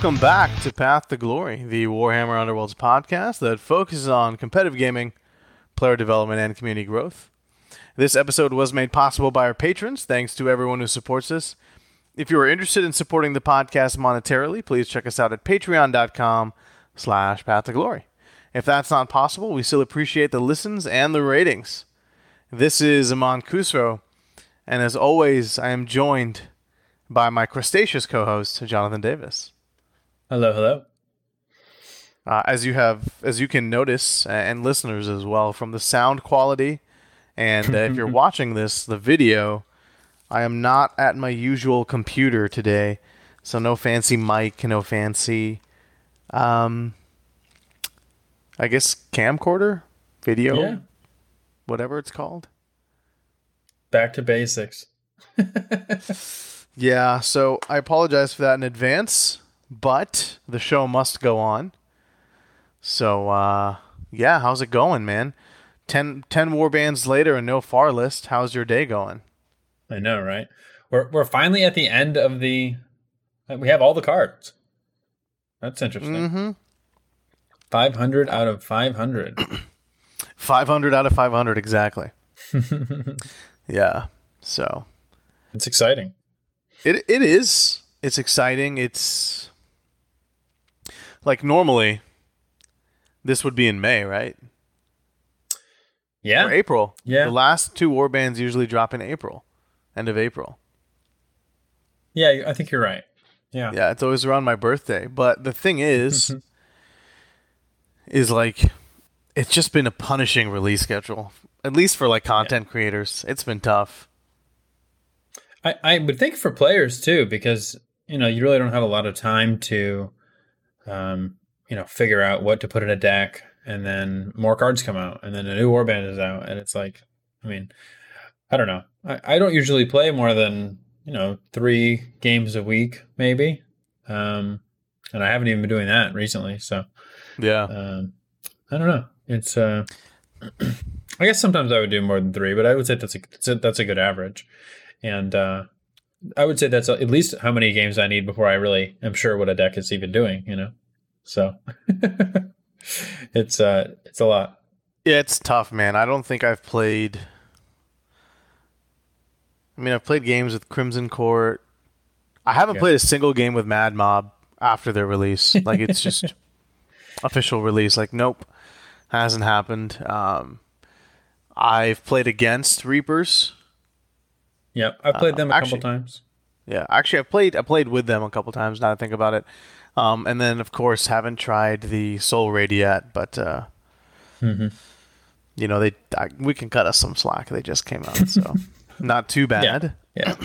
Welcome back to Path to Glory, the Warhammer Underworlds podcast that focuses on competitive gaming, player development, and community growth. This episode was made possible by our patrons. Thanks to everyone who supports us. If you are interested in supporting the podcast monetarily, please check us out at patreon.com/Path to Glory. If that's not possible, we still appreciate the listens and the ratings. This is Aman Khusro, and as always, I am joined by my crustaceous co-host, Jonathan Davis. Hello, hello. As you can notice, and listeners as well, from the sound quality, and if you're watching this, the video, I am not at my usual computer today, so no fancy mic, no fancy, I guess camcorder, video, whatever it's called. Back to basics. Yeah, so I apologize for that in advance, but the show must go on. So, yeah, how's it going, man? 10 warbands later and no far list. How's your day going? I know, right? We're finally at the end of the... We have all the cards. That's interesting. Mm-hmm. 500 out of 500. 500 out of 500, exactly. Yeah, so... It's exciting. It is. It's exciting. It's... Like, normally, this would be in May, right? Yeah. Or April. Yeah. The last two warbands usually drop in April. End of April. Yeah, I think you're right. Yeah. Yeah, it's always around my birthday. But the thing is like, it's just been a punishing release schedule. At least for, like, content creators. It's been tough. I would think for players, too, because, you really don't have a lot of time to, figure out what to put in a deck, and then more cards come out, and then a new warband is out, and it's like, I don't know. I don't usually play more than, 3 games a week, maybe. And I haven't even been doing that recently, so. Yeah. I don't know. It's, I guess sometimes I would do more than 3, but I would say that's a good average. And I would say that's at least how many games I need before I really am sure what a deck is even doing, So it's a lot. Yeah, it's tough, man. I don't think I've played... I've played games with Crimson Court. I haven't played a single game with Mad Mob after their release. Like, it's just official release. Like, nope, hasn't happened. I've played against Reapers. Yep, I've played them a couple times. Yeah, actually, I played with them a couple times. Now that I think about it, and then of course haven't tried the Soul Raid yet. But we can cut us some slack. They just came out, so not too bad. Yeah.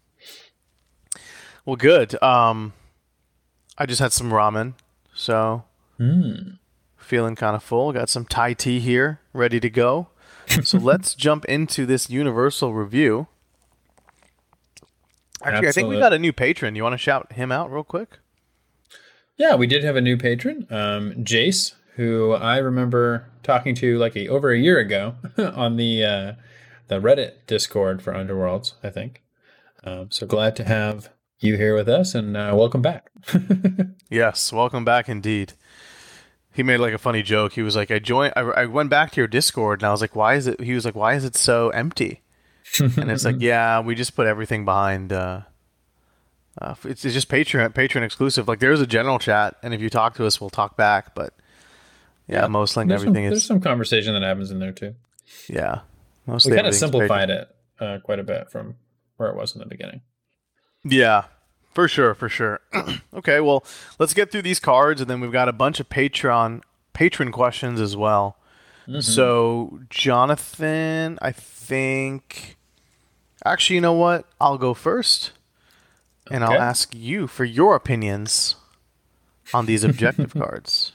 Well, good. I just had some ramen, so feeling kind of full. Got some Thai tea here, ready to go. So let's jump into this universal review. Actually, I think we got a new patron. You want to shout him out real quick? Yeah, we did have a new patron, Jace, who I remember talking to over a year ago on the Reddit Discord for Underworlds, I think. So glad to have you here with us, and welcome back. Yes, welcome back indeed. He made a funny joke. He was like, I went back to your Discord, and I was like, why is it? He was like, why is it so empty? And it's like, yeah, we just put everything behind. It's just Patreon exclusive. Like, there's a general chat, and if you talk to us, we'll talk back. But mostly everything is. There's some conversation that happens in there too. Yeah, mostly we kind of simplified it quite a bit from where it was in the beginning. Yeah, for sure. Okay, well, let's get through these cards, and then we've got a bunch of patron questions as well. Mm-hmm. So, Jonathan, I think... Actually, you know what? I'll go first, and I'll ask you for your opinions on these objective cards.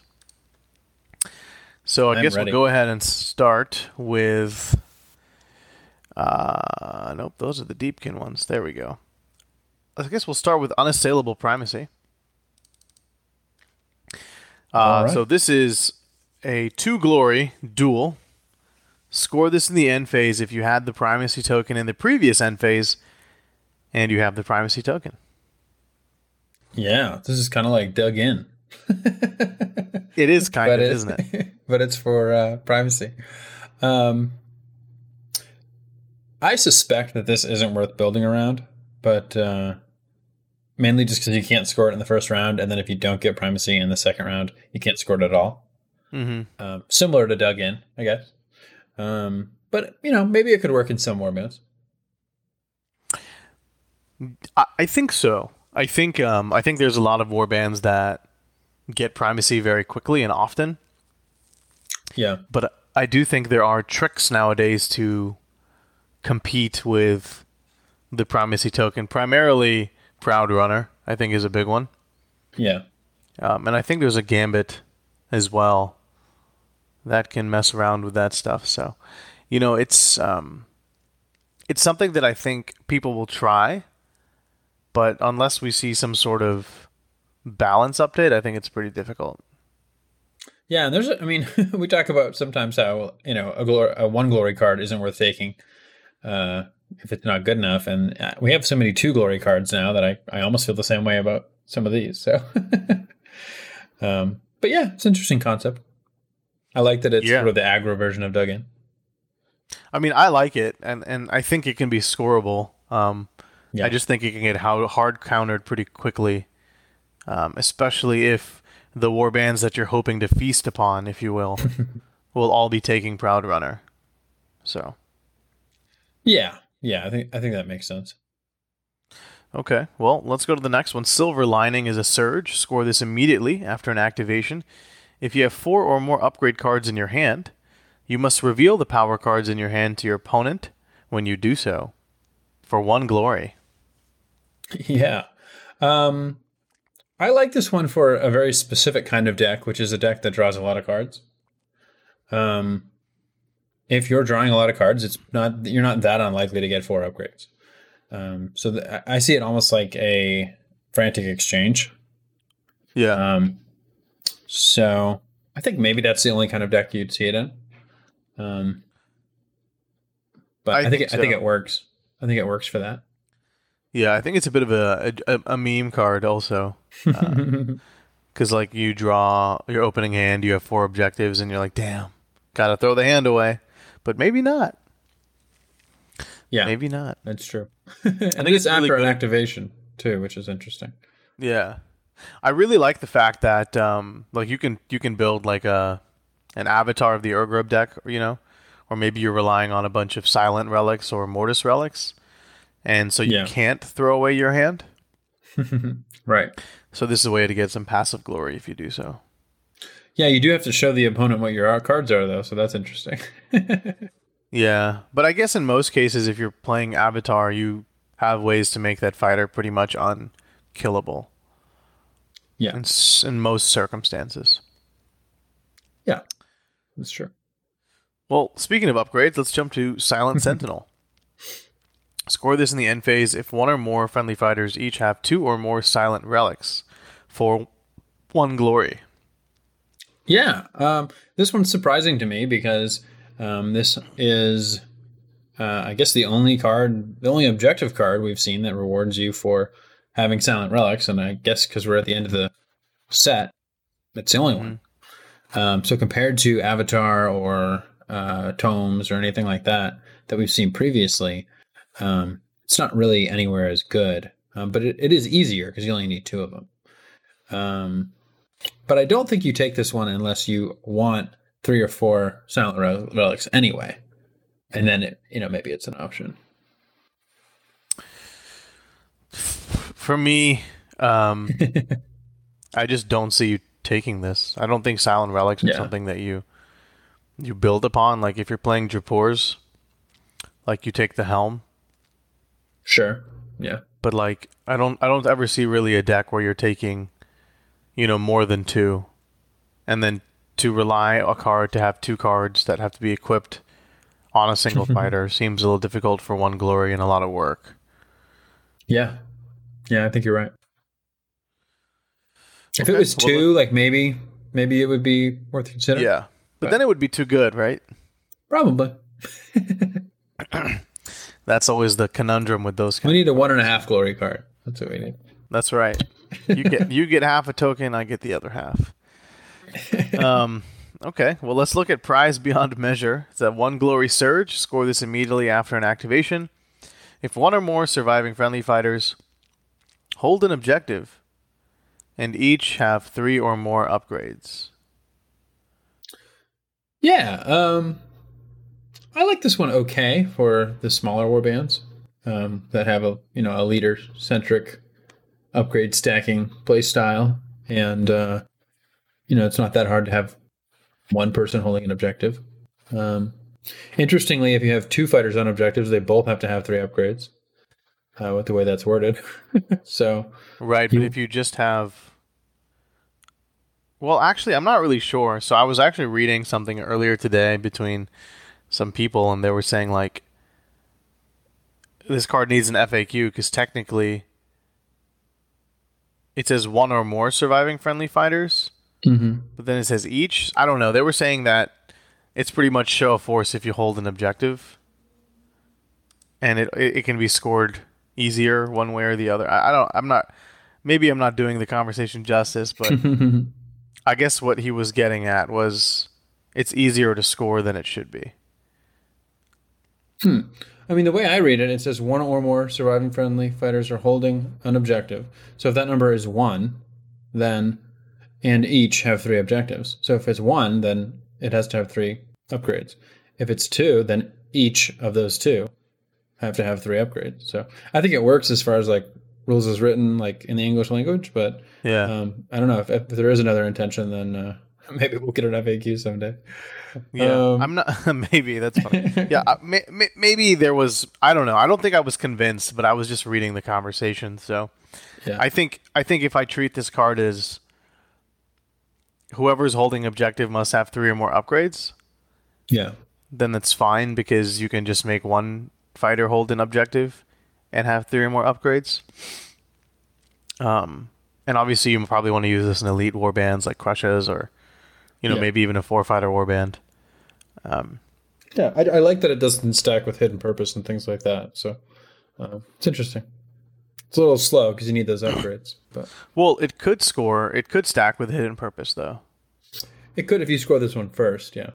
So, I guess we'll go ahead and start with... nope, those are the Deepkin ones. There we go. I guess we'll start with Unassailable Primacy. So this is a 2 glory duel. Score this in the end phase if you had the primacy token in the previous end phase, and you have the primacy token. Yeah, this is kind of like dug in. It is kind but of, it isn't it? but it's for privacy. Um, I suspect that this isn't worth building around, but mainly just because you can't score it in the first round, and then if you don't get primacy in the second round, you can't score it at all. Hmm. Similar to dug in, I guess. But maybe it could work in some warbans. I think so. I think there's a lot of warbands that get primacy very quickly and often, Yeah, but I do think there are tricks nowadays to compete with the primacy token. Primarily, Proud Runner, I think, is a big one, yeah, and I think there's a Gambit as well that can mess around with that stuff. So, it's something that I think people will try, but unless we see some sort of balance update, I think it's pretty difficult. yeah. And I mean, we talk about sometimes how a one glory card isn't worth taking uh, if it's not good enough, and we have so many two glory cards now that I almost feel the same way about some of these. So, but yeah, it's an interesting concept. I like that it's Yeah. sort of the aggro version of Dug In. I mean, I like it, and I think it can be scoreable. I Yeah. just think it can get hard countered pretty quickly, especially if the warbands that you're hoping to feast upon, if you will all be taking Proud Runner. So, Yeah. Yeah. I think that makes sense. okay, well, let's go to the next one. Silver Lining is a surge. Score this immediately after an activation. If you have 4 or more upgrade cards in your hand, you must reveal the power cards in your hand to your opponent when you do so, for 1 glory. Yeah. Um, I like this one for a very specific kind of deck, which is a deck that draws a lot of cards. Um, if you're drawing a lot of cards, you're not that unlikely to get 4 upgrades. I see it almost like a frantic exchange. Yeah, Um, so I think maybe that's the only kind of deck you'd see it in. Um, but I think I think so. it works. I think it works for that. Yeah, I think it's a bit of a meme card also. Because, like, you draw your opening hand, you have 4 objectives, and you're like, damn, gotta throw the hand away. But maybe not. Yeah, Maybe not. that's true. I And think it's it's really after an good. activation too, which is interesting. Yeah. I really like the fact that like you can build like an avatar of the Urgrub deck, or maybe you're relying on a bunch of silent relics or mortis relics, and so you Yeah. can't throw away your hand. Right. So this is a way to get some passive glory if you do so. Yeah, you do have to show the opponent what your cards are, though, so that's interesting. Yeah, but I guess in most cases, if you're playing Avatar, you have ways to make that fighter pretty much unkillable Yeah. in most circumstances. Yeah, that's true. Well, speaking of upgrades, let's jump to Silent Sentinel. Score this in the end phase if 1 or more friendly fighters each have 2 or more silent relics for 1 glory. Yeah. This one's surprising to me because this is, I guess, the only objective card we've seen that rewards you for having silent relics. And I guess because we're at the end of the set, it's the only one. So compared to Avatar or Tomes or anything like that we've seen previously, it's not really anywhere as good. But it is easier because you only need 2 of them. But I don't think you take this one unless you want 3 or 4 silent relics anyway, and then maybe it's an option. For me, I just don't see you taking this. I don't think silent relics are Yeah, something that you build upon. Like if you're playing Japors, like you take the helm. sure. Yeah, But like I don't ever see really a deck where you're taking, more than 2, and then to rely a card to have 2 cards that have to be equipped on a single fighter seems a little difficult for 1 glory and a lot of work. yeah, yeah. I think you're right. If it Okay. was Well, 2, like maybe it would be worth considering. yeah. But But then it would be too good, right? probably That's always the conundrum with those we kind. need a 1.5 glory card. That's what we need. That's right. You get half a token, I get the other half. Okay, well, let's look at Prize Beyond Measure. It's a 1 Glory Surge. Score this immediately after an activation. If one or more surviving friendly fighters hold an objective and each have 3 or more upgrades. Yeah, I like this one okay for the smaller warbands that have a leader centric upgrade stacking play style, and it's not that hard to have one person holding an objective. Interestingly, if you have 2 fighters on objectives, they both have to have 3 upgrades. With the way that's worded, so right. But if you just have, well, actually, I'm not really sure. So I was actually reading something earlier today between some people, and they were saying like this card needs an FAQ because technically it says 1 or more surviving friendly fighters, but then it says each. I don't know. They were saying that it's pretty much show of force if you hold an objective, and it can be scored easier one way or the other. Maybe I'm not doing the conversation justice, but I guess what he was getting at was it's easier to score than it should be. I mean, the way I read it says 1 or more surviving friendly fighters are holding an objective. So if that number is 1, then and each have 3 objectives. So if it's 1, then it has to have 3 upgrades. If it's 2, then each of those 2 have to have 3 upgrades. So I think it works as far as like rules is written like in the English language, but yeah, I don't know if there is another intention, then maybe we'll get an FAQ someday. Yeah, I'm not. Maybe that's funny. Yeah, maybe there was. I don't know. I don't think I was convinced, but I was just reading the conversation. So yeah. I think if I treat this card as whoever's holding objective must have 3 or more upgrades, yeah, then that's fine because you can just make one fighter hold an objective and have 3 or more upgrades. And obviously you probably want to use this in elite warbands like Crushes or, maybe even a 4-fighter warband. Yeah, I like that it doesn't stack with hidden purpose and things like that. So it's interesting. It's a little slow because you need those upgrades. But well, it could stack with hidden purpose though. It could if you score this one first. Yeah.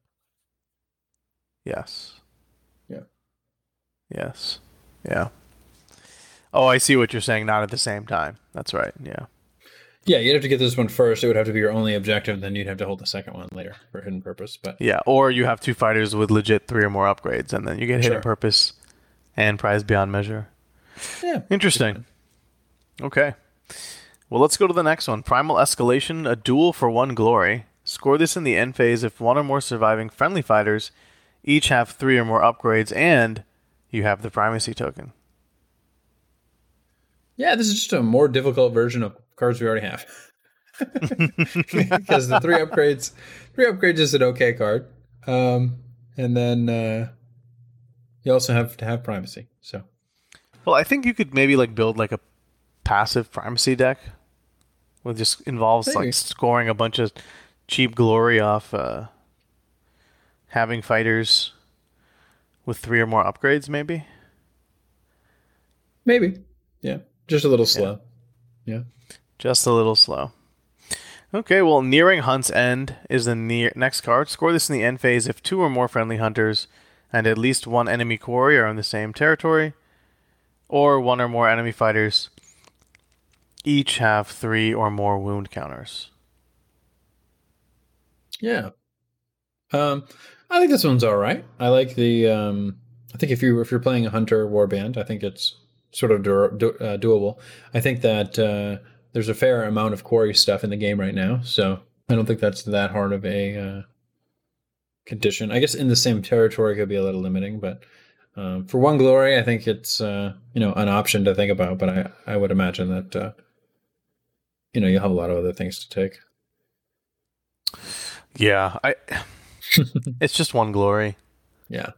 Yes. Yeah. Yes. Yeah. Oh, I see what you're saying. Not at the same time. That's right. Yeah. Yeah, you'd have to get this one first. It would have to be your only objective. Then you'd have to hold the second one later for hidden purpose. But yeah, or you have 2 fighters with legit 3 or more upgrades, and then you get hidden purpose and Prize Beyond Measure. Yeah. Interesting. Okay. Well, let's go to the next one. Primal Escalation, a duel for 1 glory. Score this in the end phase if 1 or more surviving friendly fighters each have 3 or more upgrades, and you have the primacy token. Yeah, this is just a more difficult version of cards we already have. Because the 3 upgrades is an okay card. And then you also have to have primacy. So, well, I think you could maybe like build like a passive primacy deck with just involves like scoring a bunch of cheap glory off having fighters with 3 or more upgrades, maybe. Yeah, just a little slow. Yeah. Just a little slow. Okay, well, Nearing Hunt's End is the next card. Score this in the end phase if 2 or more friendly hunters and at least 1 enemy quarry are in the same territory, or 1 or more enemy fighters each have 3 or more wound counters. Yeah. I think this one's all right. I like the. I think if you're playing a hunter warband, I think it's sort of doable. I think that there's a fair amount of quarry stuff in the game right now, so I don't think that's that hard of a condition. I guess in the same territory could be a little limiting, but for 1 glory, I think it's an option to think about. But I would imagine that you'll have a lot of other things to take. Yeah, it's just 1 glory. Yeah.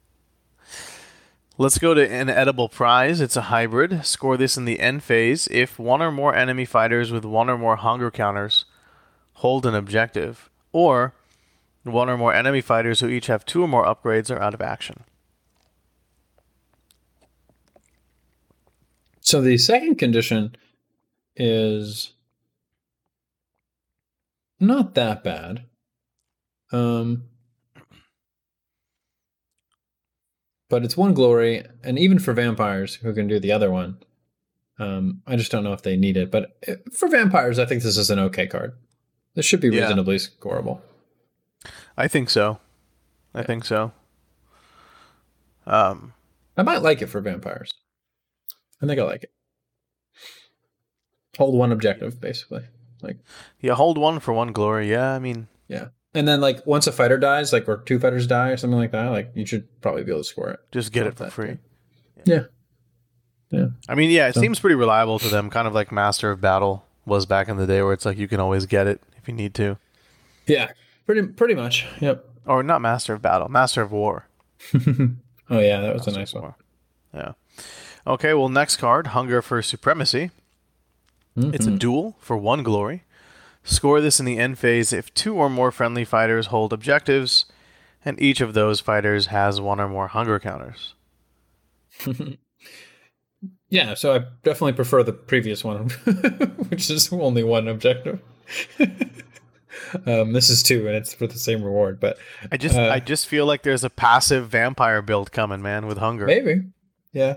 Let's go to an edible prize. It's a hybrid. Score this in the end phase if 1 or more enemy fighters with 1 or more hunger counters hold an objective, or 1 or more enemy fighters who each have 2 or more upgrades are out of action. So the second condition is not that bad. But it's one glory, and even for vampires who can do the other one, I just don't know if they need it. But for vampires, I think this is an okay card. This should be reasonably scoreable. I think so. I think so. I might like it for vampires. I think I like it. Hold one objective, basically. Hold one for one glory. Yeah, I mean. Yeah. And then once a fighter dies, or two fighters die or something like that, you should probably be able to score it. Just get it for free. Yeah. I mean, it seems pretty reliable to them, kind of like Master of Battle was back in the day, where it's like you can always get it if you need to. Yeah, pretty much. Yep. Or not Master of Battle, Master of War. Oh yeah, that was a nice one. Yeah. Okay, well, next card, Hunger for Supremacy. Mm-hmm. It's a duel for one glory. Score this in the end phase if 2 or more friendly fighters hold objectives, and each of those fighters has 1 or more hunger counters. Yeah, so I definitely prefer the previous one, which is only 1 objective. This is 2, and it's for the same reward. But I just feel like there's a passive vampire build coming, man, with Hunger. Maybe, yeah.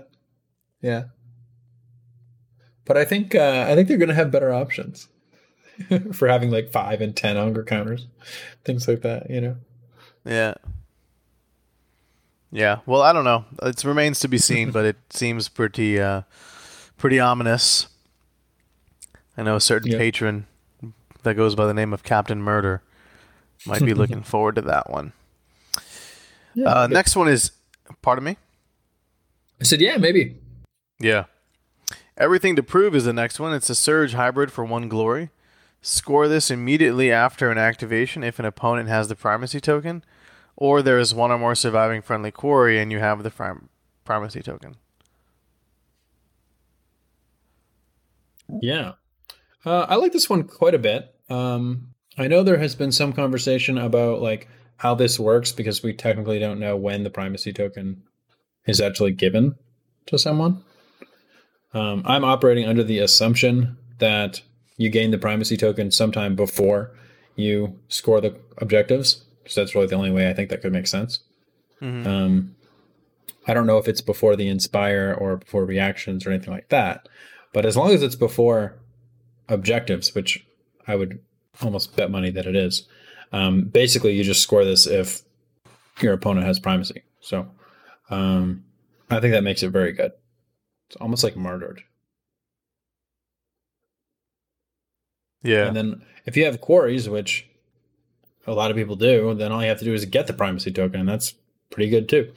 But I think they're going to have better options. For having 5 and 10 hunger counters, things like that, Yeah. Well, I don't know. It remains to be seen, but it seems pretty ominous. I know a certain patron that goes by the name of Captain Murder might be looking forward to that one. Yeah, next one is, pardon me? I said, yeah, maybe. Yeah. Everything to Prove is the next one. It's a Surge hybrid for 1 glory. Score this immediately after an activation if an opponent has the primacy token, or there is 1 or more surviving friendly quarry and you have the primacy token. Yeah. I like this one quite a bit. I know there has been some conversation about how this works because we technically don't know when the primacy token is actually given to someone. I'm operating under the assumption that you gain the primacy token sometime before you score the objectives, because that's really the only way I think that could make sense. Mm-hmm. I don't know if it's before the Inspire or before reactions or anything like that, but as long as it's before objectives, which I would almost bet money that it is, basically you just score this if your opponent has primacy. So I think that makes it very good. It's almost like Martyred. Yeah. And then if you have quarries, which a lot of people do, then all you have to do is get the primacy token, and that's pretty good too.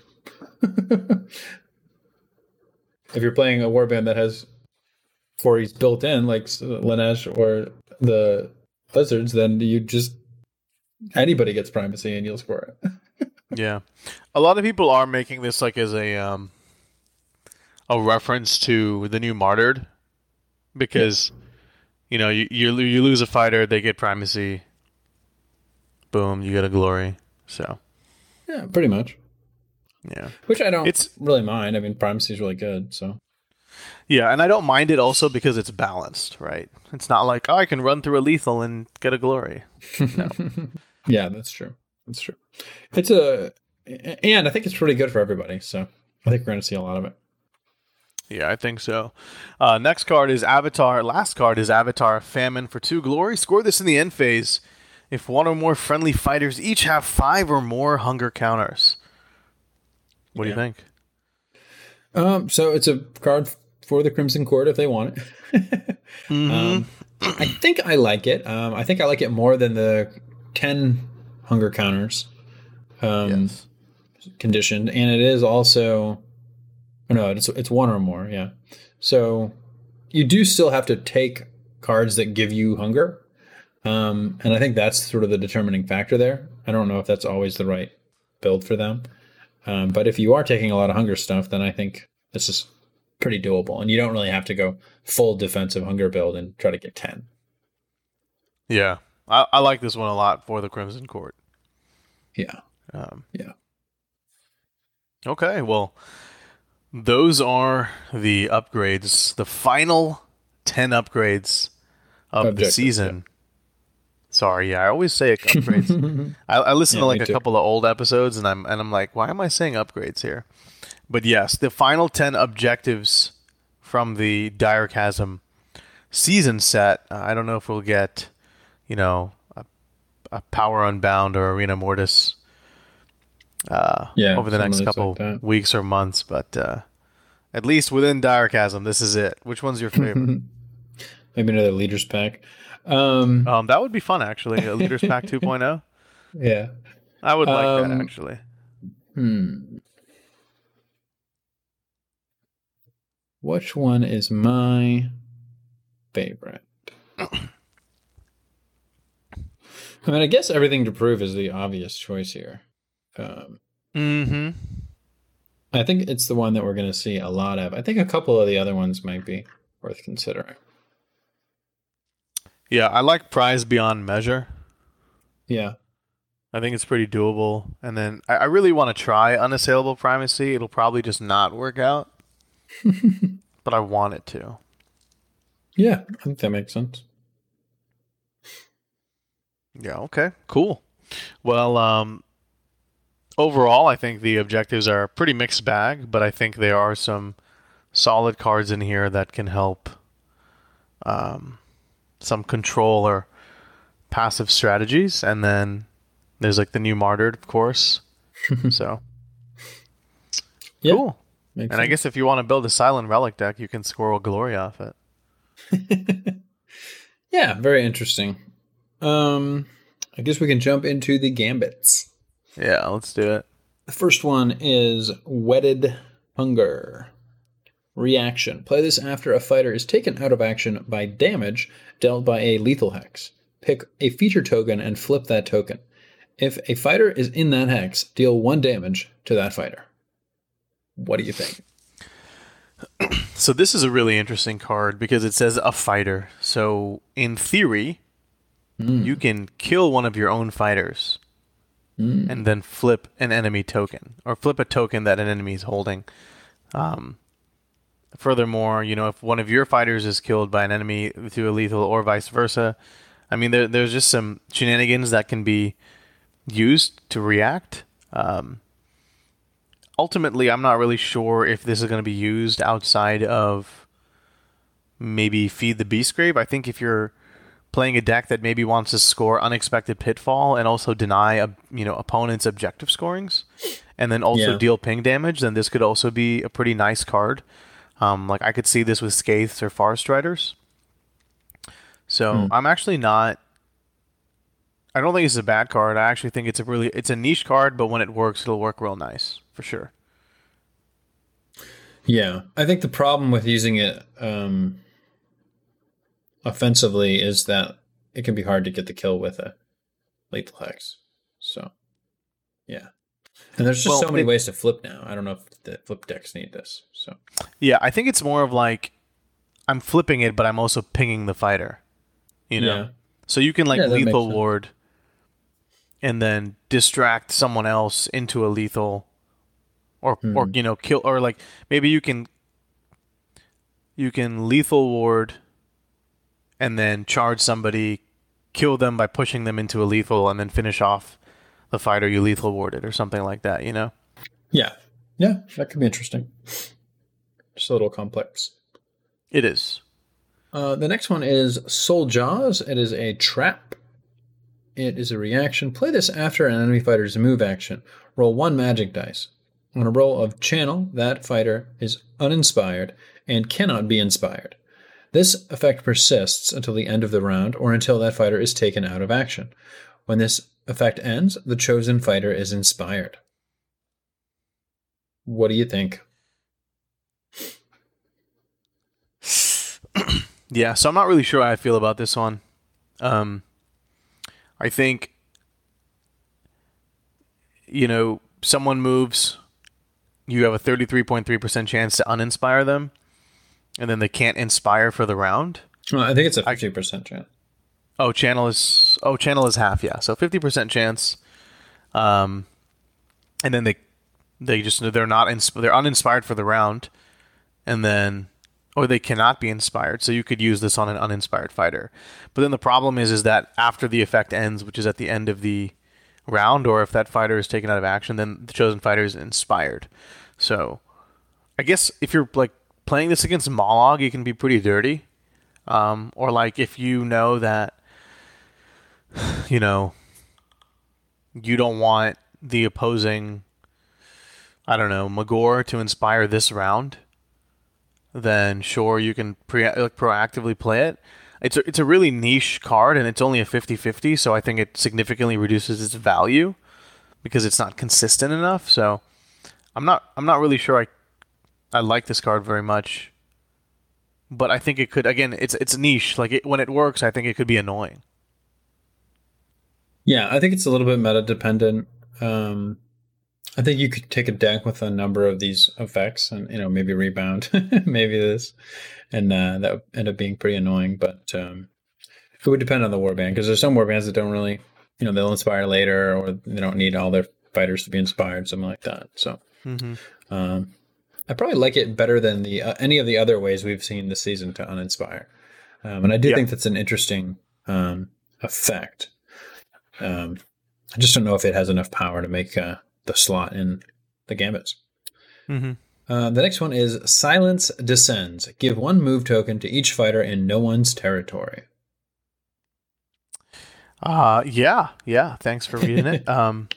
If you're playing a warband that has quarries built in, like Lanesh or the Lizards, then anybody gets primacy and you'll score it. Yeah. A lot of people are making this as a reference to the new Martyred, because you lose a fighter, they get primacy. Boom, you get a glory. So yeah, pretty much. Yeah, which I don't really mind. I mean, primacy is really good. So yeah, and I don't mind it also because it's balanced, right? It's not like I can run through a lethal and get a glory. No. Yeah, that's true. That's true. And I think it's pretty good for everybody. So I think we're going to see a lot of it. Yeah, I think so. Next card is Avatar. Last card is Avatar Famine for 2 glory. Score this in the end phase if 1 or more friendly fighters each have 5 or more hunger counters. What do you think? So it's a card for the Crimson Court if they want it. Mm-hmm. I think I like it. I think I like it more than the 10 hunger counters conditioned. And it is also... No, it's 1 or more, yeah. So you do still have to take cards that give you hunger. And I think that's sort of the determining factor there. I don't know if that's always the right build for them. But if you are taking a lot of hunger stuff, then I think this is pretty doable. And you don't really have to go full defensive hunger build and try to get 10. Yeah. I like this one a lot for the Crimson Court. Yeah. Yeah. Okay, well... Those are the upgrades. The final 10 upgrades of the Objectives, season. Sorry, yeah, I always say upgrades. I listen to like a couple of old episodes, and I'm like, why am I saying upgrades here? But yes, the final 10 objectives from the Dire Chasm season set. I don't know if we'll get, a Power Unbound or Arena Mortis over the next couple weeks or months, but at least within Dire Chasm, this is it. Which one's your favorite? Maybe another Leaders Pack. That would be fun, actually. A Leaders Pack 2.0. Yeah. I would like that, actually. Which one is my favorite? I mean, I guess Everything to Prove is the obvious choice here. I think it's the one that we're going to see a lot of. I think a couple of the other ones might be worth considering. Yeah, I like Prize Beyond Measure. Yeah. I think it's pretty doable. And then I really want to try Unassailable Primacy. It'll probably just not work out. But I want it to. Yeah, I think that makes sense. Yeah, okay, cool. Well, overall, I think the objectives are a pretty mixed bag, but I think there are some solid cards in here that can help some control or passive strategies. And then there's like the new Martyred, of course. So, cool. Makes and sense. I guess if you want to build a Silent Relic deck, you can squirrel glory off it. Yeah, very interesting. I guess we can jump into the gambits. Yeah, let's do it. The first one is Wedded Hunger. Reaction. Play this after a fighter is taken out of action by damage dealt by a lethal hex. Pick a feature token and flip that token. If a fighter is in that hex, deal 1 damage to that fighter. What do you think? So this is a really interesting card because it says a fighter. So in theory, you can kill one of your own fighters and then flip an enemy token or flip a token that an enemy is holding. Furthermore, if one of your fighters is killed by an enemy through a lethal or vice versa, I mean, there's just some shenanigans that can be used to react. Ultimately, I'm not really sure if this is going to be used outside of maybe Feed the Beastgrave. I think if you're playing a deck that maybe wants to score Unexpected Pitfall and also deny opponents' objective scorings, and then also deal ping damage, then this could also be a pretty nice card. Like I could see this with Skaiths or Farstriders. So I'm actually not. I don't think it's a bad card. I actually think it's a niche card, but when it works, it'll work real nice for sure. Yeah, I think the problem with using it offensively is that it can be hard to get the kill with a lethal hex. So, yeah. And there's just so many ways to flip now. I don't know if the flip decks need this. So, yeah, I think it's more of like I'm flipping it, but I'm also pinging the fighter. Yeah. So you can lethal ward and then distract someone else into a lethal or kill, or like maybe you can lethal ward and then charge somebody, kill them by pushing them into a lethal, and then finish off the fighter you lethal warded or something like that, Yeah. Yeah, that could be interesting. Just a little complex. It is. The next one is Soul Jaws. It is a trap. It is a reaction. Play this after an enemy fighter's move action. Roll 1 magic dice. On a roll of channel, that fighter is uninspired and cannot be inspired. This effect persists until the end of the round or until that fighter is taken out of action. When this effect ends, the chosen fighter is inspired. What do you think? Yeah, so I'm not really sure how I feel about this one. I think, someone moves, you have a 33.3% chance to uninspire them, and then they can't inspire for the round. I think it's a 50% chance. Channel is half, yeah. So 50% chance. And then they're uninspired for the round, and then or they cannot be inspired. So you could use this on an uninspired fighter. But then the problem is that after the effect ends, which is at the end of the round, or if that fighter is taken out of action, then the chosen fighter is inspired. So I guess if you're like playing this against Mollog, you can be pretty dirty. Or like if you know that you know you don't want the opposing, I don't know, Magor to inspire this round, then sure, you can proactively play it. It's a really niche card, and it's only a 50-50, so I think it significantly reduces its value because it's not consistent enough. So I'm not really sure I like this card very much, but I think it could, again, it's niche. Like when it works, I think it could be annoying. Yeah, I think it's a little bit meta dependent. I think you could take a deck with a number of these effects and, maybe rebound, maybe this, and that would end up being pretty annoying. But it would depend on the warband, because there's some warbands that don't really, they'll inspire later, or they don't need all their fighters to be inspired, something like that. So I probably like it better than the any of the other ways we've seen this season to uninspire. And I do think that's an interesting effect. I just don't know if it has enough power to make the slot in the gambits. The next one is Silence Descends. Give 1 move token to each fighter in no one's territory. Yeah. Thanks for reading it.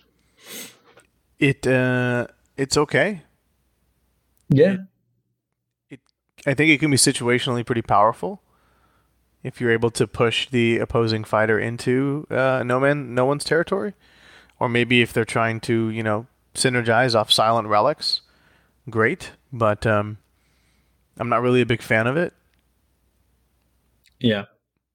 It's okay. Yeah. I think it can be situationally pretty powerful if you're able to push the opposing fighter into no one's territory, or maybe if they're trying to synergize off silent relics. Great, but I'm not really a big fan of it. Yeah,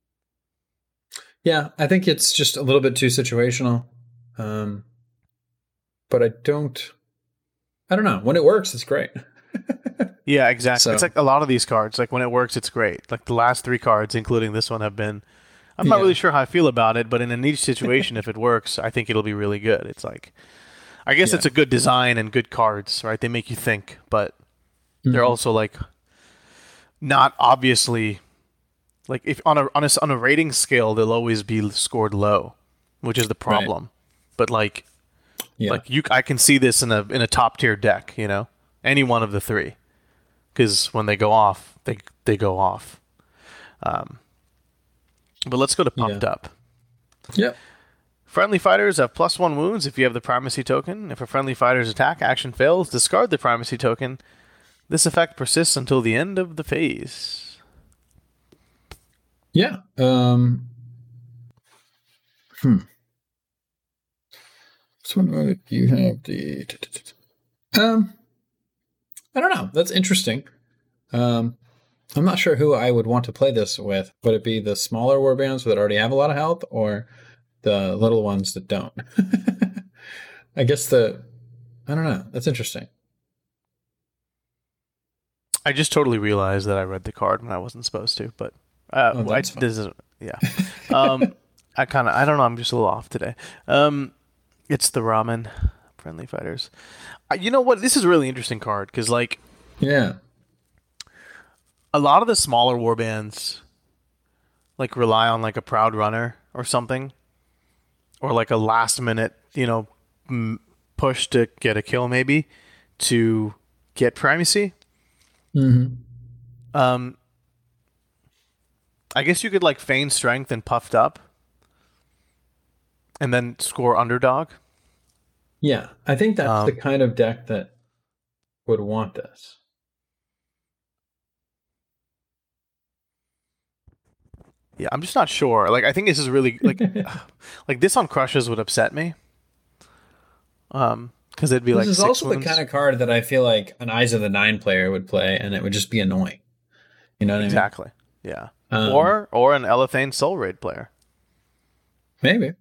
I think it's just a little bit too situational. But I don't know. When it works, it's great. Yeah, exactly. So, it's like a lot of these cards. Like when it works, it's great. Like the last 3 cards, including this one, have been. I'm not really sure how I feel about it, but in a niche situation, if it works, I think it'll be really good. It's like, I guess it's a good design and good cards, right? They make you think, but they're also like not obviously like if on a rating scale, they'll always be scored low, which is the problem. Right. But like I can see this in a top tier deck, any one of the 3. Because when they go off, they go off. But let's go to Pumped Up. Yep. Friendly fighters have +1 wounds if you have the primacy token. If a friendly fighter's attack action fails, discard the primacy token. This effect persists until the end of the phase. Yeah. So you have the... I don't know. That's interesting. I'm not sure who I would want to play this with. Would it be the smaller warbands that already have a lot of health, or the little ones that don't? I guess I don't know. That's interesting. I just totally realized that I read the card when I wasn't supposed to, but I don't know. I don't know. I'm just a little off today. It's the ramen friendly fighters. You know what? This is a really interesting card because, like, a lot of the smaller warbands like rely on like a Proud Runner or something, or like a last minute, push to get a kill maybe to get primacy. I guess you could like feign strength and Puffed Up, and then score underdog. Yeah, I think that's the kind of deck that would want this. Yeah, I'm just not sure. Like, I think this is really like, like this on crushes would upset me. Because it'd be like. This is also the kind of card that I feel like an Eyes of the Nine player would play, and it would just be annoying. You know what I mean? Exactly. Yeah. Or an Elethane Soul Raid player. Maybe.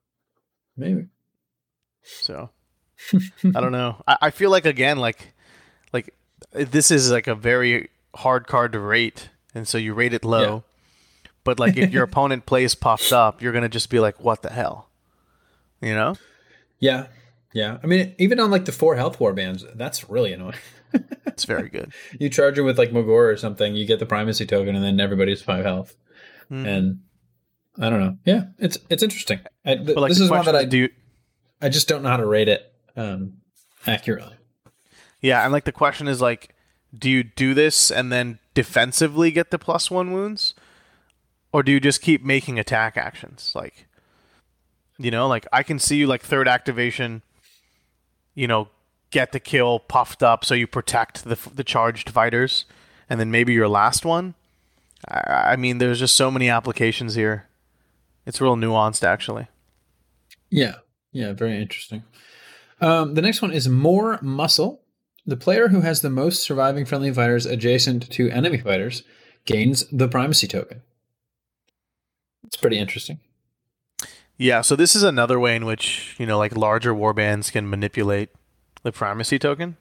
So, I don't know. I feel like again, like this is like a very hard card to rate, and so you rate it low. Yeah. But like if your opponent plays Puffed Up, you're gonna just be like, "What the hell?" You know? Yeah. I mean, even on like the 4 health warbands, that's really annoying. It's very good. You charge him with like Mogor or something, you get the primacy token, and then everybody's 5 health. Mm-hmm. And I don't know. Yeah, it's interesting. Like, this is one that I I just don't know how to rate it accurately. Yeah, and like the question is like, do you do this and then defensively get the +1 wounds, or do you just keep making attack actions? Like, like I can see you like third activation, get the kill puffed up so you protect the charged fighters, and then maybe your last one. I mean, there's just so many applications here. It's real nuanced, actually. Yeah, very interesting. The next one is more muscle. The player who has the most surviving friendly fighters adjacent to enemy fighters gains the primacy token. It's pretty interesting. Yeah, so this is another way in which, like larger warbands can manipulate the primacy token.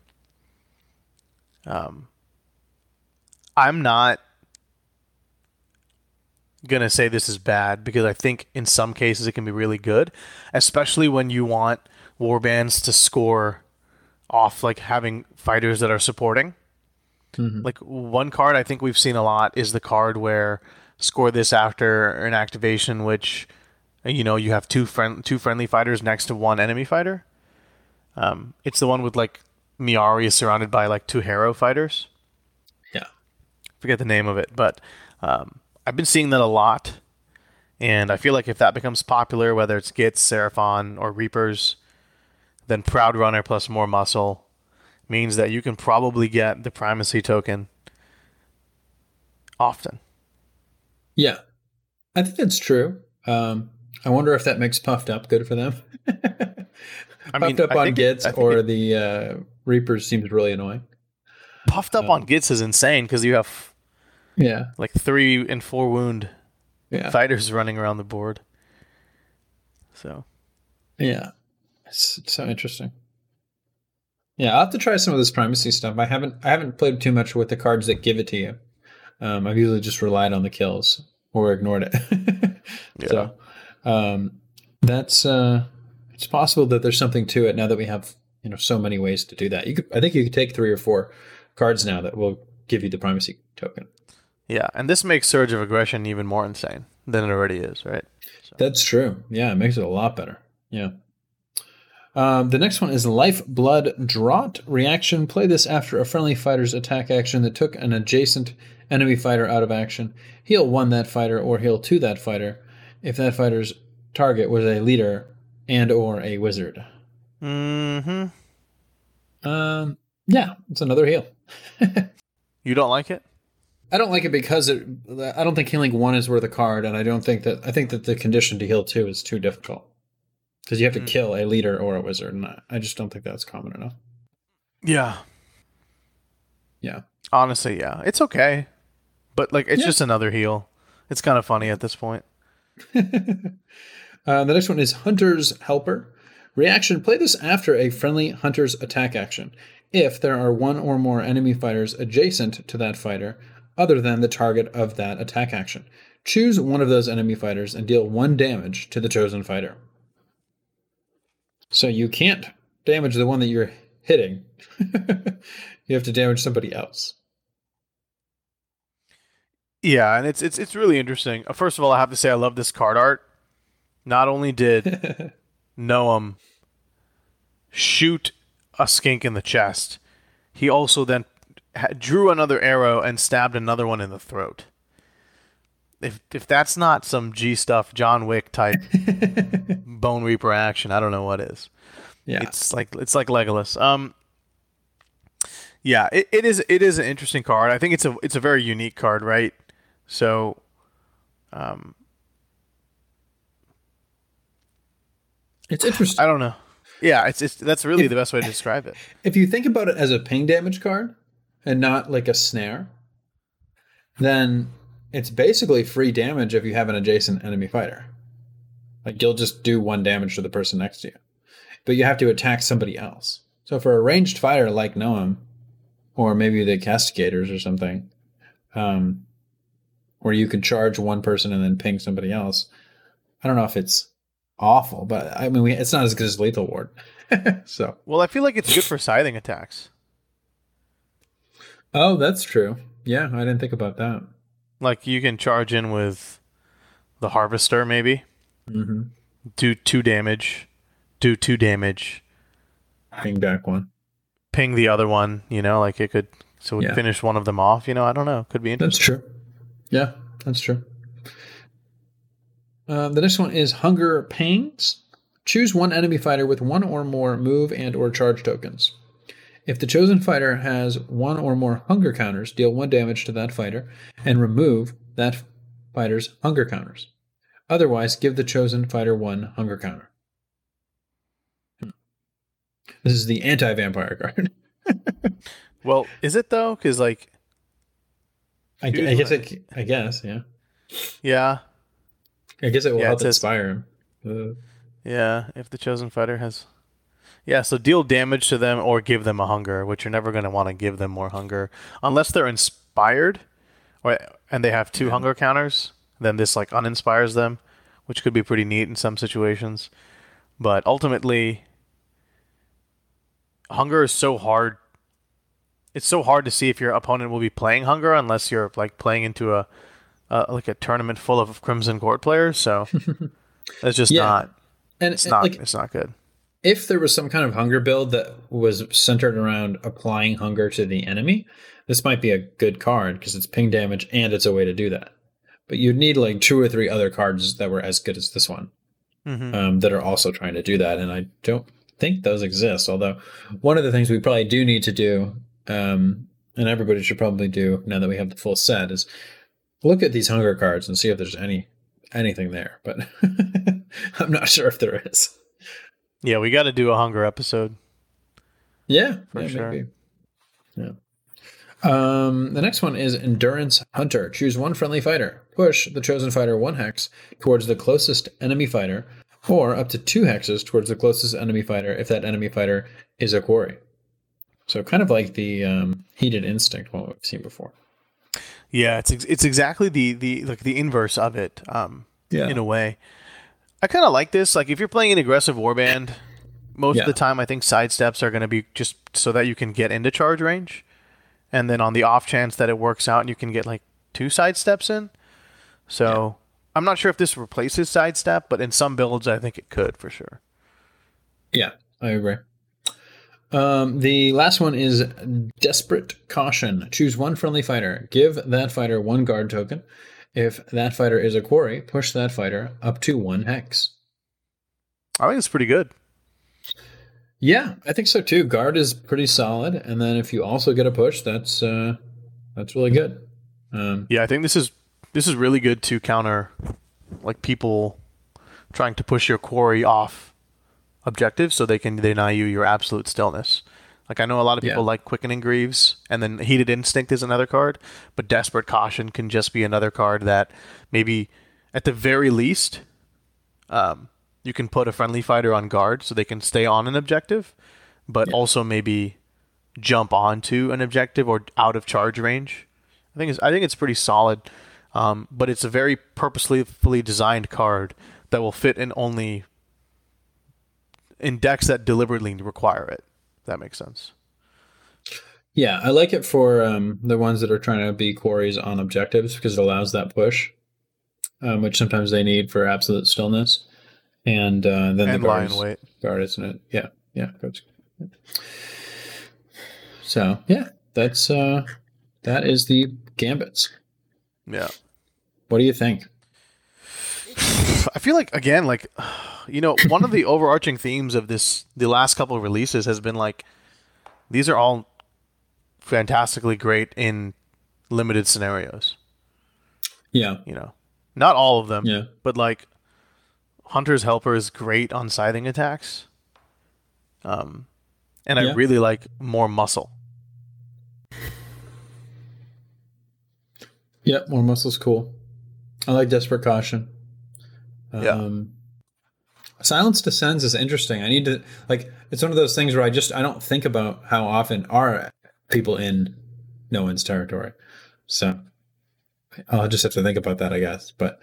I'm not gonna say this is bad because I think in some cases it can be really good, especially when you want warbands to score off like having fighters that are supporting. Mm-hmm. Like one card I think we've seen a lot is the card where score this after an activation, which you have two friendly fighters next to one enemy fighter. It's the one with like Miari is surrounded by like 2 Harrow fighters. Yeah, forget the name of it, but I've been seeing that a lot, and I feel like if that becomes popular, whether it's Gits, Seraphon, or Reapers, then Proud Runner plus more muscle means that you can probably get the primacy token often. Yeah, I think that's true. I wonder if that makes Puffed Up good for them. Puffed Up on Gits or the Reapers seems really annoying. Puffed Up on Gits is insane because you have like 3 and 4 wound fighters running around the board. So yeah, it's so interesting. Yeah, I'll have to try some of this primacy stuff. I haven't played too much with the cards that give it to you. I've usually just relied on the kills or ignored it. So that's it's possible that there's something to it now that we have so many ways to do that. I think you could take 3 or 4 cards now that will give you the primacy token. Yeah, and this makes Surge of Aggression even more insane than it already is, right? So. That's true. Yeah, it makes it a lot better. Yeah. The next one is Lifeblood Draught. Reaction. Play this after a friendly fighter's attack action that took an adjacent enemy fighter out of action. Heal 1 that fighter or heal 2 that fighter if that fighter's target was a leader and or a wizard. Mm-hmm. Yeah, it's another heal. You don't like it? I don't like it because I don't think healing 1 is worth a card, and I think that the condition to heal 2 is too difficult. Because you have to kill a leader or a wizard, and I just don't think that's common enough. Yeah. Yeah. Honestly, yeah. It's okay. But it's just another heal. It's kind of funny at this point. The next one is Hunter's Helper. Reaction. Play this after a friendly hunter's attack action. If there are 1 or more enemy fighters adjacent to that fighter, other than the target of that attack action. Choose one of those enemy fighters and deal 1 damage to the chosen fighter. So you can't damage the one that you're hitting. You have to damage somebody else. Yeah, and it's really interesting. First of all, I have to say I love this card art. Not only did Noam shoot a skink in the chest, he also then drew another arrow and stabbed another one in the throat. If that's not some G stuff, John Wick type Bone Reaper action, I don't know what is. Yeah, it's like Legolas. Yeah, it is an interesting card. I think it's a very unique card, right? So, it's interesting. I don't know. Yeah, that's really the best way to describe it. If you think about it as a ping damage card and not like a snare, then it's basically free damage if you have an adjacent enemy fighter. Like you'll just do 1 damage to the person next to you. But you have to attack somebody else. So for a ranged fighter like Noam, or maybe the Castigators or something, where you can charge 1 person and then ping somebody else, I don't know if it's awful, but I mean, it's not as good as Lethal Ward. So, well, I feel like it's good for scything attacks. Oh, that's true. Yeah, I didn't think about that. Like you can charge in with the Harvester, maybe Mm-hmm. do 2 damage, do 2 damage, Bring back one. ping the other one. Like it could, so it would Yeah, finish one of them off. I don't know. Could be that's interesting. true. Yeah, that's true. The next one is Hunger Pangs. Choose one enemy fighter with one or more move and or charge tokens. If the chosen fighter has one or more hunger counters, deal 1 damage to that fighter and remove that fighter's hunger counters. Otherwise, give the chosen fighter 1 hunger counter. This is the anti-vampire card. Well, is it though? Because like, I guess, yeah. yeah, I guess it will yeah, it help says, inspire him. yeah. If the chosen fighter has, yeah, so deal damage to them or give them a hunger, which you're never going to want to give them more hunger unless they're inspired, or and they have 2 hunger counters. Then this like uninspires them, which could be pretty neat in some situations. But ultimately, hunger is so hard. It's so hard to see if your opponent will be playing hunger unless you're like playing into a tournament full of Crimson Court players. So it's just Yeah, not. and It's not. like It's not good. if there was some kind of hunger build that was centered around applying hunger to the enemy, this might be a good card because it's ping damage and it's a way to do that. But you'd need like 2 or 3 other cards that were as good as this one Hmm. that are also trying to do that. And I don't think those exist. Although one of the things we probably do need to do, and everybody should probably do now that we have the full set, is look at these hunger cards and see if there's anything there. But I'm not sure if there is. Yeah, we got to do a hunger episode Yeah, for sure. maybe. Yeah. The next one is Endurance Hunter. Choose one friendly fighter. Push the chosen fighter 1 hex towards the closest enemy fighter, or up to 2 hexes towards the closest enemy fighter if that enemy fighter is a quarry. So kind of like the Heated Instinct one we've seen before. Yeah, it's exactly the like the inverse of it. Yeah. In a way, I kind of like this. Like if you're playing an aggressive warband, most of Yeah. the time I think sidesteps are going to be just so that you can get into charge range, and then on the off chance that it works out and you can get like 2 sidesteps in. So I'm not sure if this replaces sidestep, but in some builds I think it could for sure. Yeah, I agree. The last one is Desperate Caution. Choose one friendly fighter. Give that fighter 1 guard token. If that fighter is a quarry, push that fighter up to 1 hex. I think it's pretty good. Yeah, I think so too. Guard is pretty solid, and then if you also get a push, that's really good. Yeah, I think this is really good to counter like people trying to push your quarry off objectives so they can deny you your absolute stillness. Like I know a lot of people like Quickening Greaves, and then Heated Instinct is another card, but Desperate Caution can just be another card that maybe at the very least you can put a friendly fighter on guard so they can stay on an objective, but also maybe jump onto an objective or out of charge range. I think it's pretty solid, but it's a very purposefully designed card that will fit in only in decks that deliberately require it. If that makes sense. Yeah, I like it for the ones that are trying to be quarries on objectives because it allows that push, which sometimes they need for absolute stillness. And then the lion weight. Guard, isn't it? Yeah, yeah. So yeah, that is the gambits. Yeah. What do you think? I feel like again, like one of the overarching themes of the last couple of releases has been like these are all fantastically great in limited scenarios. Yeah. Not all of them. Yeah. But like Hunter's Helper is great on scything attacks. And I really like More Muscle. Yep, More Muscle's cool. I like Desperate Caution. Silence Descends is interesting. I need to it's one of those things where I don't think about how often are people in no one's territory. So I'll just have to think about that, I guess. But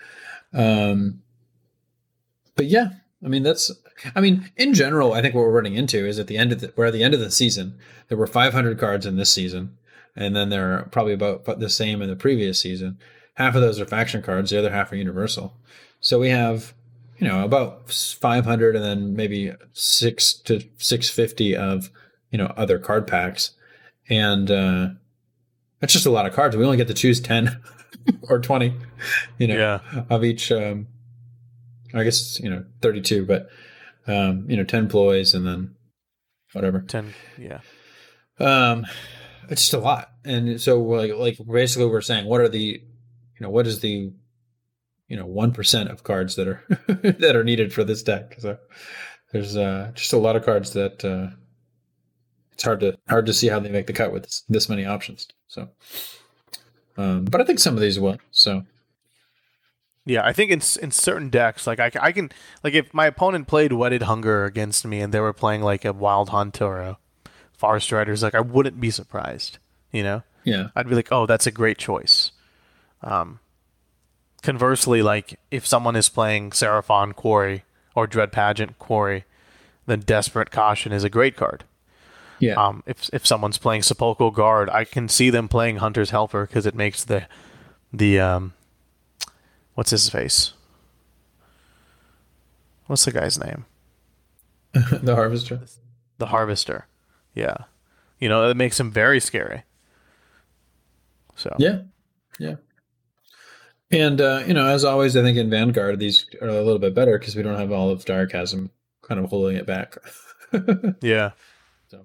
yeah, in general, I think what we're running into is we're at the end of the season. There were 500 cards in this season. and then there are probably about the same in the previous season. Half of those are faction cards, the other half are universal. So we have, about 500 and then maybe 6 to 650 of, other card packs. And that's just a lot of cards. We only get to choose 10 or 20, of each. I guess it's, 32, but, 10 ploys and then whatever. 10, yeah. It's just a lot. And so like basically we're saying, what are the, what is the, 1% of cards that are that are needed for this deck? So there's just a lot of cards that it's hard to see how they make the cut with this many options. So, but I think some of these will. So, yeah, I think in certain decks, like I can, like if my opponent played Wedded Hunger against me and they were playing like a Wild Hunt or a Forest Riders, like I wouldn't be surprised. Yeah, I'd be like, oh, that's a great choice. Conversely, like if someone is playing Seraphon Quarry or Dread Pageant Quarry, then Desperate Caution is a great card. Yeah. If someone's playing Sepulchral Guard, I can see them playing Hunter's Helper because it makes the what's his face? What's the guy's name? The Harvester. The Harvester. Yeah. It makes him very scary. So. Yeah. And, as always, I think in Vanguard, these are a little bit better because we don't have all of Darkchasm kind of holding it back. Yeah. So,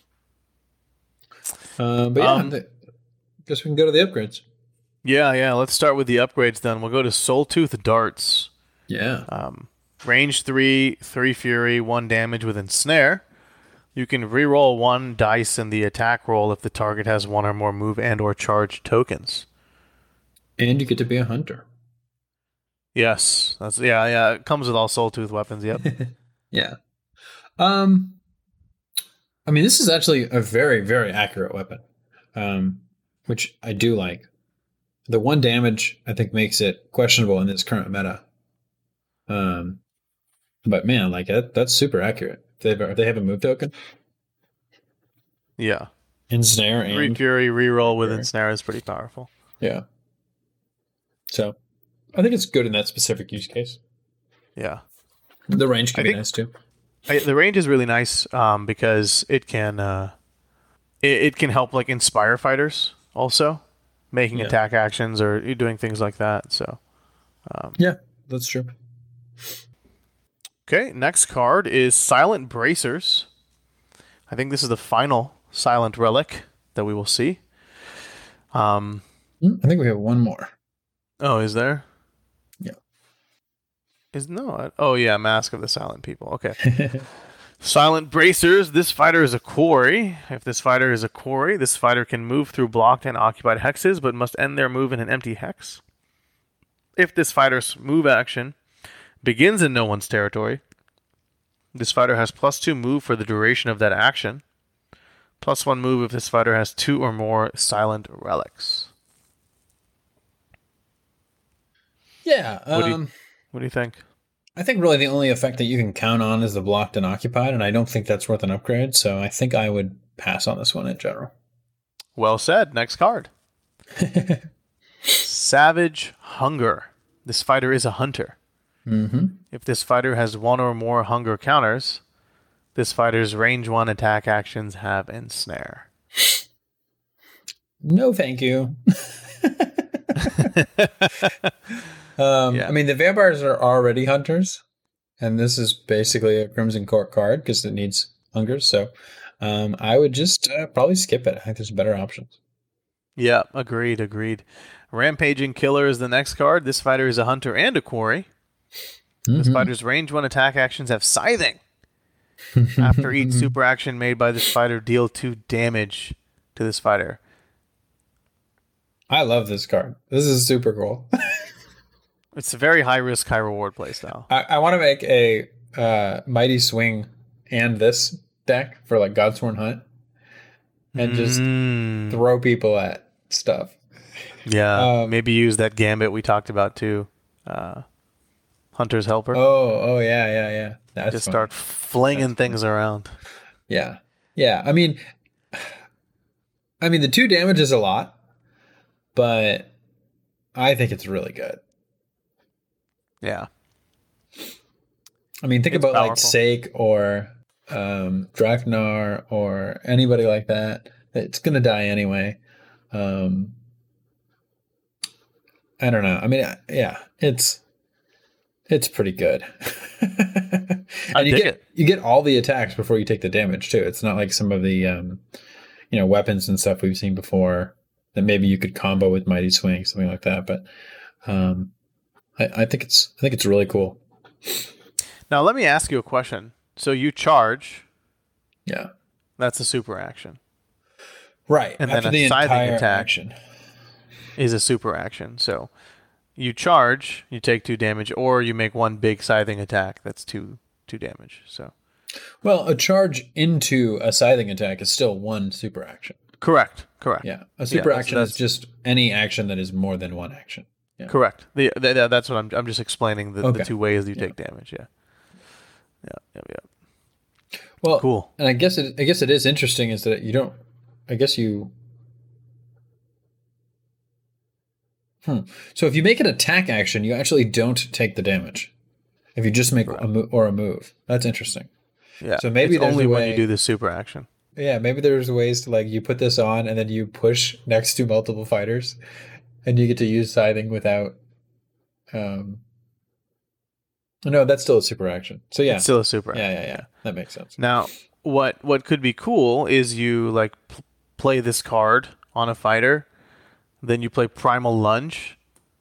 but yeah, guess we can go to the upgrades. Yeah. Let's start with the upgrades then. We'll go to Soultooth Darts. Yeah. Range 3, 3 Fury, 1 damage with Ensnare. You can reroll 1 dice in the attack roll if the target has 1 or more move and or charge tokens. And you get to be a hunter. Yes. Yeah. It comes with all Soultooth weapons, yep. Yeah. I mean, this is actually a very, very accurate weapon, which I do like. The 1 damage, I think, makes it questionable in this current meta. But man, like that's super accurate. If they have a move token. Yeah. Ensnare and 3 Fury reroll with Ensnare is pretty powerful. Yeah. So, I think it's good in that specific use case. Yeah. The range can be nice too. The range is really nice because it can it can help like inspire fighters also, making attack actions or doing things like that. So. Yeah, that's true. Okay, next card is Silent Bracers. I think this is the final Silent Relic that we will see. I think we have one more. Oh, is there? Yeah. Mask of the Silent People. Okay. Silent Bracers. This fighter is a quarry. If this fighter is a quarry, this fighter can move through blocked and occupied hexes, but must end their move in an empty hex. If this fighter's move action begins in no one's territory, this fighter has +2 move for the duration of that action. +1 move if this fighter has 2 or more Silent Relics. Yeah. What do you think? I think really the only effect that you can count on is the blocked and occupied, and I don't think that's worth an upgrade, so I think I would pass on this one in general. Well said. Next card. Savage Hunger. This fighter is a hunter. Mm-hmm. If this fighter has 1 or more hunger counters, this fighter's range 1 attack actions have Ensnare. No, thank you. I mean, the vampires are already hunters, and this is basically a Crimson Court card because it needs hungers. So I would just probably skip it. I think there's better options. Yeah, agreed. Rampaging Killer is the next card. This fighter is a hunter and a quarry. Mm-hmm. This fighter's range 1 attack actions have Scything. After each super action made by this fighter, deal 2 damage to this fighter. I love this card. This is super cool. It's a very high risk, high reward playstyle. I want to make a Mighty Swing and this deck for like Godsworn Hunt and just throw people at stuff. Yeah, maybe use that gambit we talked about too. Hunter's Helper. Oh, yeah. That's just fun. start flinging things around. Yeah. I mean, I mean, the 2 damage is a lot, but I think it's really good. Yeah. I mean, think It's about like powerful. Sake or Draknar or anybody like that. It's going to die anyway. I don't know. I mean, yeah, it's pretty good. I And dig it. you get all the attacks before you take the damage too. It's not like some of the weapons and stuff we've seen before that maybe you could combo with Mighty Swing, something like that. But I think it's really cool. Now let me ask you a question. So you charge. Yeah. That's a super action. Right. And After then the a scything entire attack action. is a super action. So you charge, you take 2 damage, or you make 1 big scything attack. That's 2 damage. So Well, a charge into a scything attack is still 1 super action. correct. Yeah. A super Yeah, action is just any action that is more than 1 action. Yeah. Correct. That's what I'm just explaining the Okay. 2 ways you take damage. Yeah. Well, Cool. And I guess it is interesting is that you don't. I guess you. So if you make an attack action, you actually don't take the damage. If you just make a move, that's interesting. Yeah. So maybe it's there's only a when way, you do the super action. Yeah, maybe there's ways to like you put this on and then you push next to multiple fighters, and you get to use scything without. No, that's still a super action. So yeah, It's still a super action. Yeah. That makes sense. Now, what could be cool is you like play this card on a fighter, then you play Primal Lunge,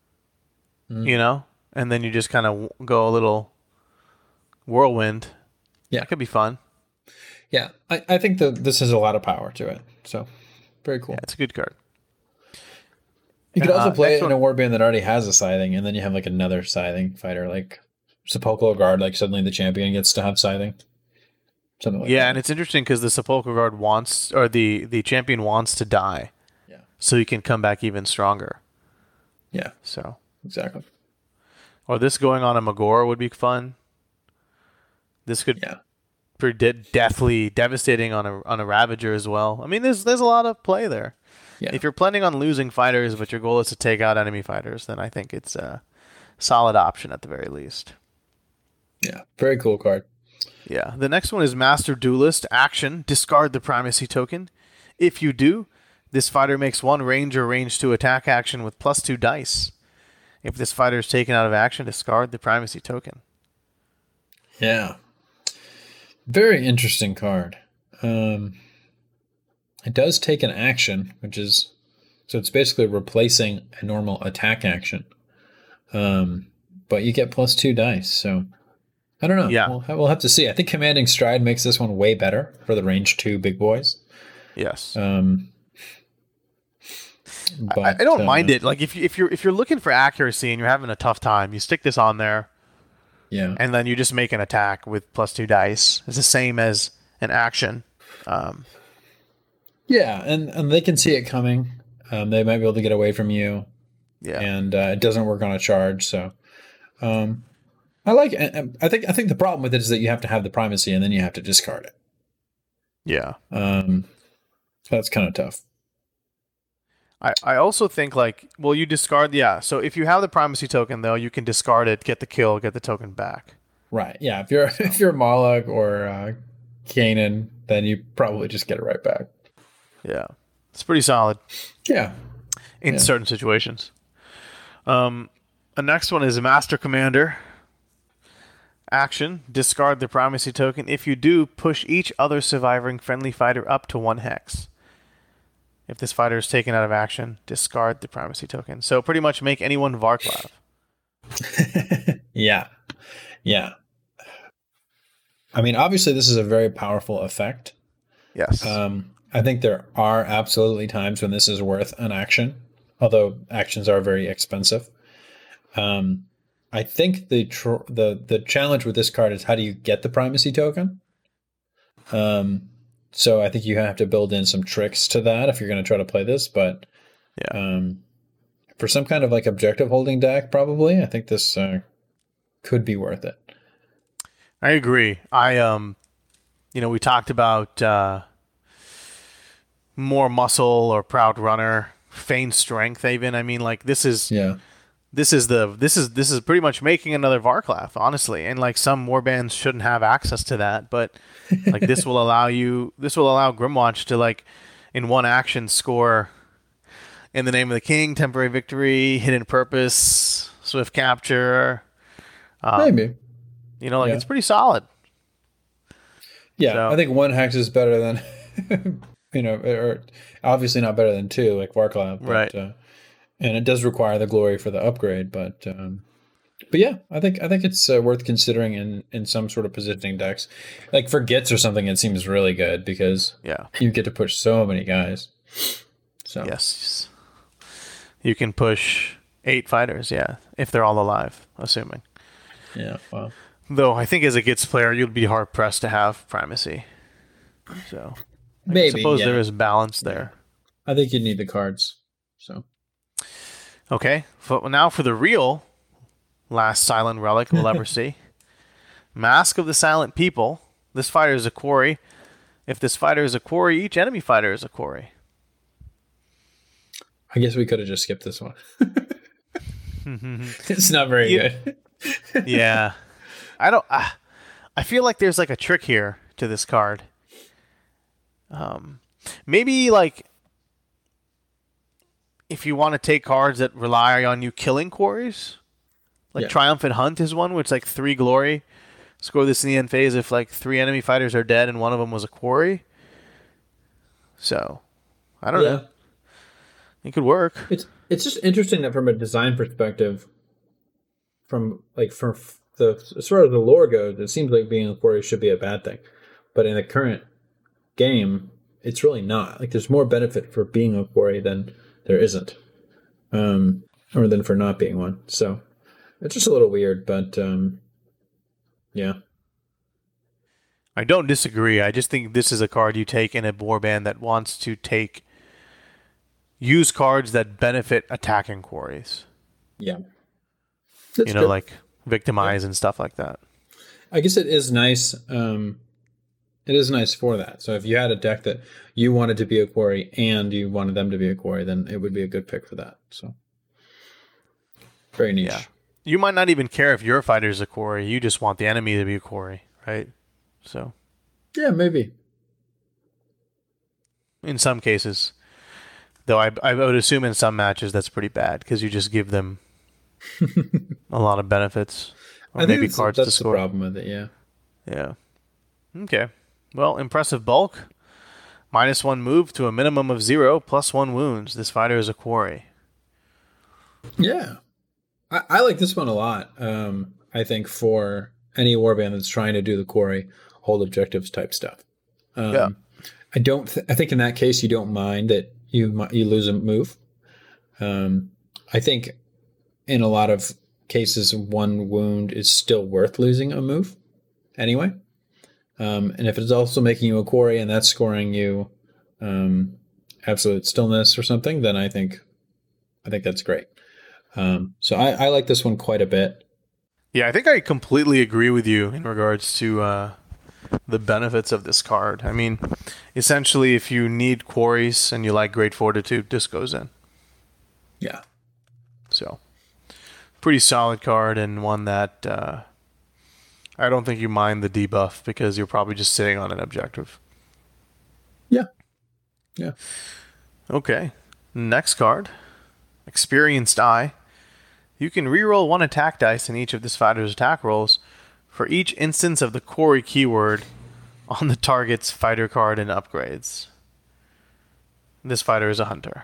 and then you just kind of go a little whirlwind. Yeah. That could be fun. Yeah, I think this has a lot of power to it. So very cool. Yeah, it's a good card. You could also play next it in one- a warband that already has a scything, and then you have like another scything fighter, like Sepulchral Guard. Like suddenly the champion gets to have scything, something like that. Yeah, and it's interesting because the Sepulchral Guard wants, or the champion wants to die, Yeah, so he can come back even stronger. yeah, So, exactly. or this going on a Magor would be fun. This could Yeah, pretty deathly devastating on a Ravager as well. I mean, there's a lot of play there. yeah, If you're planning on losing fighters, but your goal is to take out enemy fighters, then I think it's a solid option at the very least. yeah. Very cool card. Yeah. The next one is Master Duelist. Action. Discard the Primacy token. If you do, this fighter makes 1 range or range 2 attack action with +2 dice. If this fighter is taken out of action, discard the Primacy token. Yeah, very interesting card. It does take an action, which is so it's basically replacing a normal attack action. But you get +2 dice, so I don't know. Yeah. We'll have to see. I think Commanding Stride makes this one way better for the range 2 big boys. Yes. But I don't mind it. Like if you're looking for accuracy and you're having a tough time, you stick this on there, yeah, and then you just make an attack with +2 dice. It's the same as an action. yeah, and they can see it coming. They might be able to get away from you. Yeah. And it doesn't work on a charge. So, I like. I think the problem with it is that you have to have the primacy and then you have to discard it. Yeah. So that's kind of tough. I also think you discard, so if you have the primacy token though, you can discard it, get the kill, get the token back. Right. Yeah. If you're Moloch or Kanan, then you probably just get it right back. Yeah. It's pretty solid Yeah. in certain situations. The next one is Master Commander. Action, discard the primacy token. If you do, push each other surviving friendly fighter up to 1 hex. If this fighter is taken out of action, discard the primacy token. So pretty much make anyone Varklav. Yeah. Yeah. I mean, obviously, this is a very powerful effect. Yes. I think there are absolutely times when this is worth an action, although actions are very expensive. I think the challenge with this card is how do you get the primacy token? So I think you have to build in some tricks to that if you're going to try to play this. But for some kind of like objective holding deck, probably I think this could be worth it. I agree. We talked about more muscle or proud runner, feigned strength even. I mean, like Yeah. this is pretty much making another Varclav, honestly. And like some warbands shouldn't have access to that, but like this will allow Grimwatch to like in one action score In the Name of the King, Temporary Victory, Hidden Purpose, Swift Capture. Maybe. It's pretty solid. Yeah, So, I think one hex is better than, or obviously not better than two, like Varclav. Right. And it does require the glory for the upgrade, but yeah, I think it's worth considering in some sort of positioning decks. Like for Gits or something, it seems really good because you get to push so many guys. So yes. You can push 8 fighters, if they're all alive, assuming. Yeah, wow. Though I think as a Gits player, you'd be hard pressed to have primacy. So maybe I suppose there is balance there. I think you need the cards. So okay, now for the real last silent relic we'll ever see, Mask of the Silent People. This fighter is a quarry. If this fighter is a quarry, each enemy fighter is a quarry. I guess we could have just skipped this one. It's not very good. Yeah. I feel like there's like a trick here to this card. Maybe like if you want to take cards that rely on you killing quarries, like Triumphant Hunt is one, which like 3 glory. Score this in the end phase if like 3 enemy fighters are dead and one of them was a quarry. So, I don't know. It could work. It's just interesting that from a design perspective, from as far as the lore goes, it seems like being a quarry should be a bad thing. But in the current game, it's really not. Like there's more benefit for being a quarry than there isn't. Or than for not being one. So it's just a little weird, but yeah. I don't disagree. I just think this is a card you take in a warband that wants to use cards that benefit attacking quarries. Yeah. That's good. Like Victimize and stuff like that. I guess it is nice. It is nice for that. So if you had a deck that you wanted to be a quarry and you wanted them to be a quarry, then it would be a good pick for that. So very niche. Yeah. You might not even care if your fighter's a quarry. You just want the enemy to be a quarry, right? So yeah, maybe. In some cases. Though I would assume in some matches that's pretty bad because you just give them a lot of benefits. Or maybe cards to score. That's the problem with it, yeah. Yeah. Okay. Well, impressive bulk. -1 move to a minimum of 0, +1 wounds. This fighter is a quarry. Yeah. I like this one a lot. I think for any warband that's trying to do the quarry, hold objectives type stuff. I think in that case you don't mind that you lose a move. I think in a lot of cases 1 wound is still worth losing a move anyway. And if it's also making you a quarry and that's scoring you absolute stillness or something, then I think that's great. So I like this one quite a bit. Yeah, I think I completely agree with you in regards to the benefits of this card. I mean, essentially, if you need quarries and you like Great Fortitude, this goes in. Yeah. So, pretty solid card and one that I don't think you mind the debuff because you're probably just sitting on an objective. Yeah. Yeah. Okay. Next card. Experienced Eye. You can reroll 1 attack dice in each of this fighter's attack rolls for each instance of the quarry keyword on the target's fighter card and upgrades. This fighter is a hunter.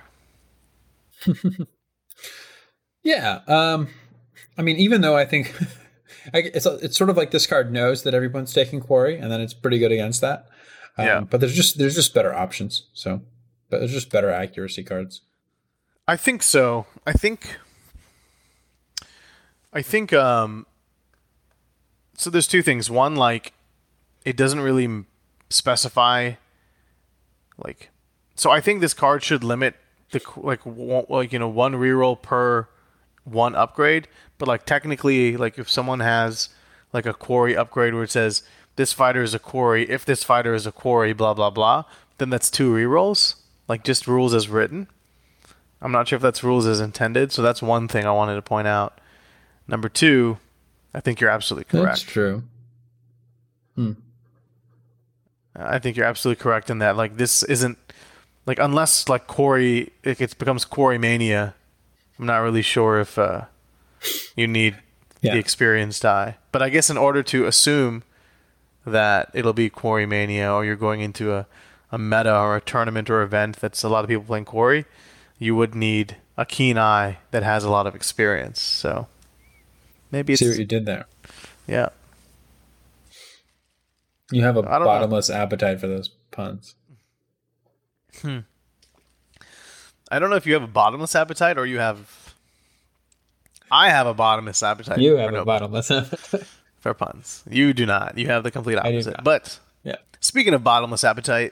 Yeah. I mean, even though I think it's sort of like this card knows that everyone's taking quarry, and then it's pretty good against that. But there's just better options. So, but there's just better accuracy cards. I think so. I think so there's 2 things. One, like, it doesn't really specify, like, so I think this card should limit the, like 1 reroll per 1 upgrade, but like technically, like if someone has like a quarry upgrade where it says this fighter is a quarry, if this fighter is a quarry, blah blah blah, then that's 2 rerolls. like just rules as written. I'm not sure if that's rules as intended, so that's one thing I wanted to point out. Number two, I think you're absolutely correct. That's true. I think you're absolutely correct in that. Like, this isn't like, unless like Quarry, it becomes Quarry Mania. I'm not really sure if you need the experienced die. But I guess in order to assume that it'll be Quarry Mania, or you're going into a meta or a tournament or event that's a lot of people playing Quarry, you would need a keen eye that has a lot of experience. So maybe it's... See what you did there. Yeah. You have a bottomless appetite for those puns. I don't know if you have a bottomless appetite or you have... I have a bottomless appetite. You have a bottomless appetite. For puns. You do not. You have the complete opposite. But yeah. Speaking of bottomless appetite,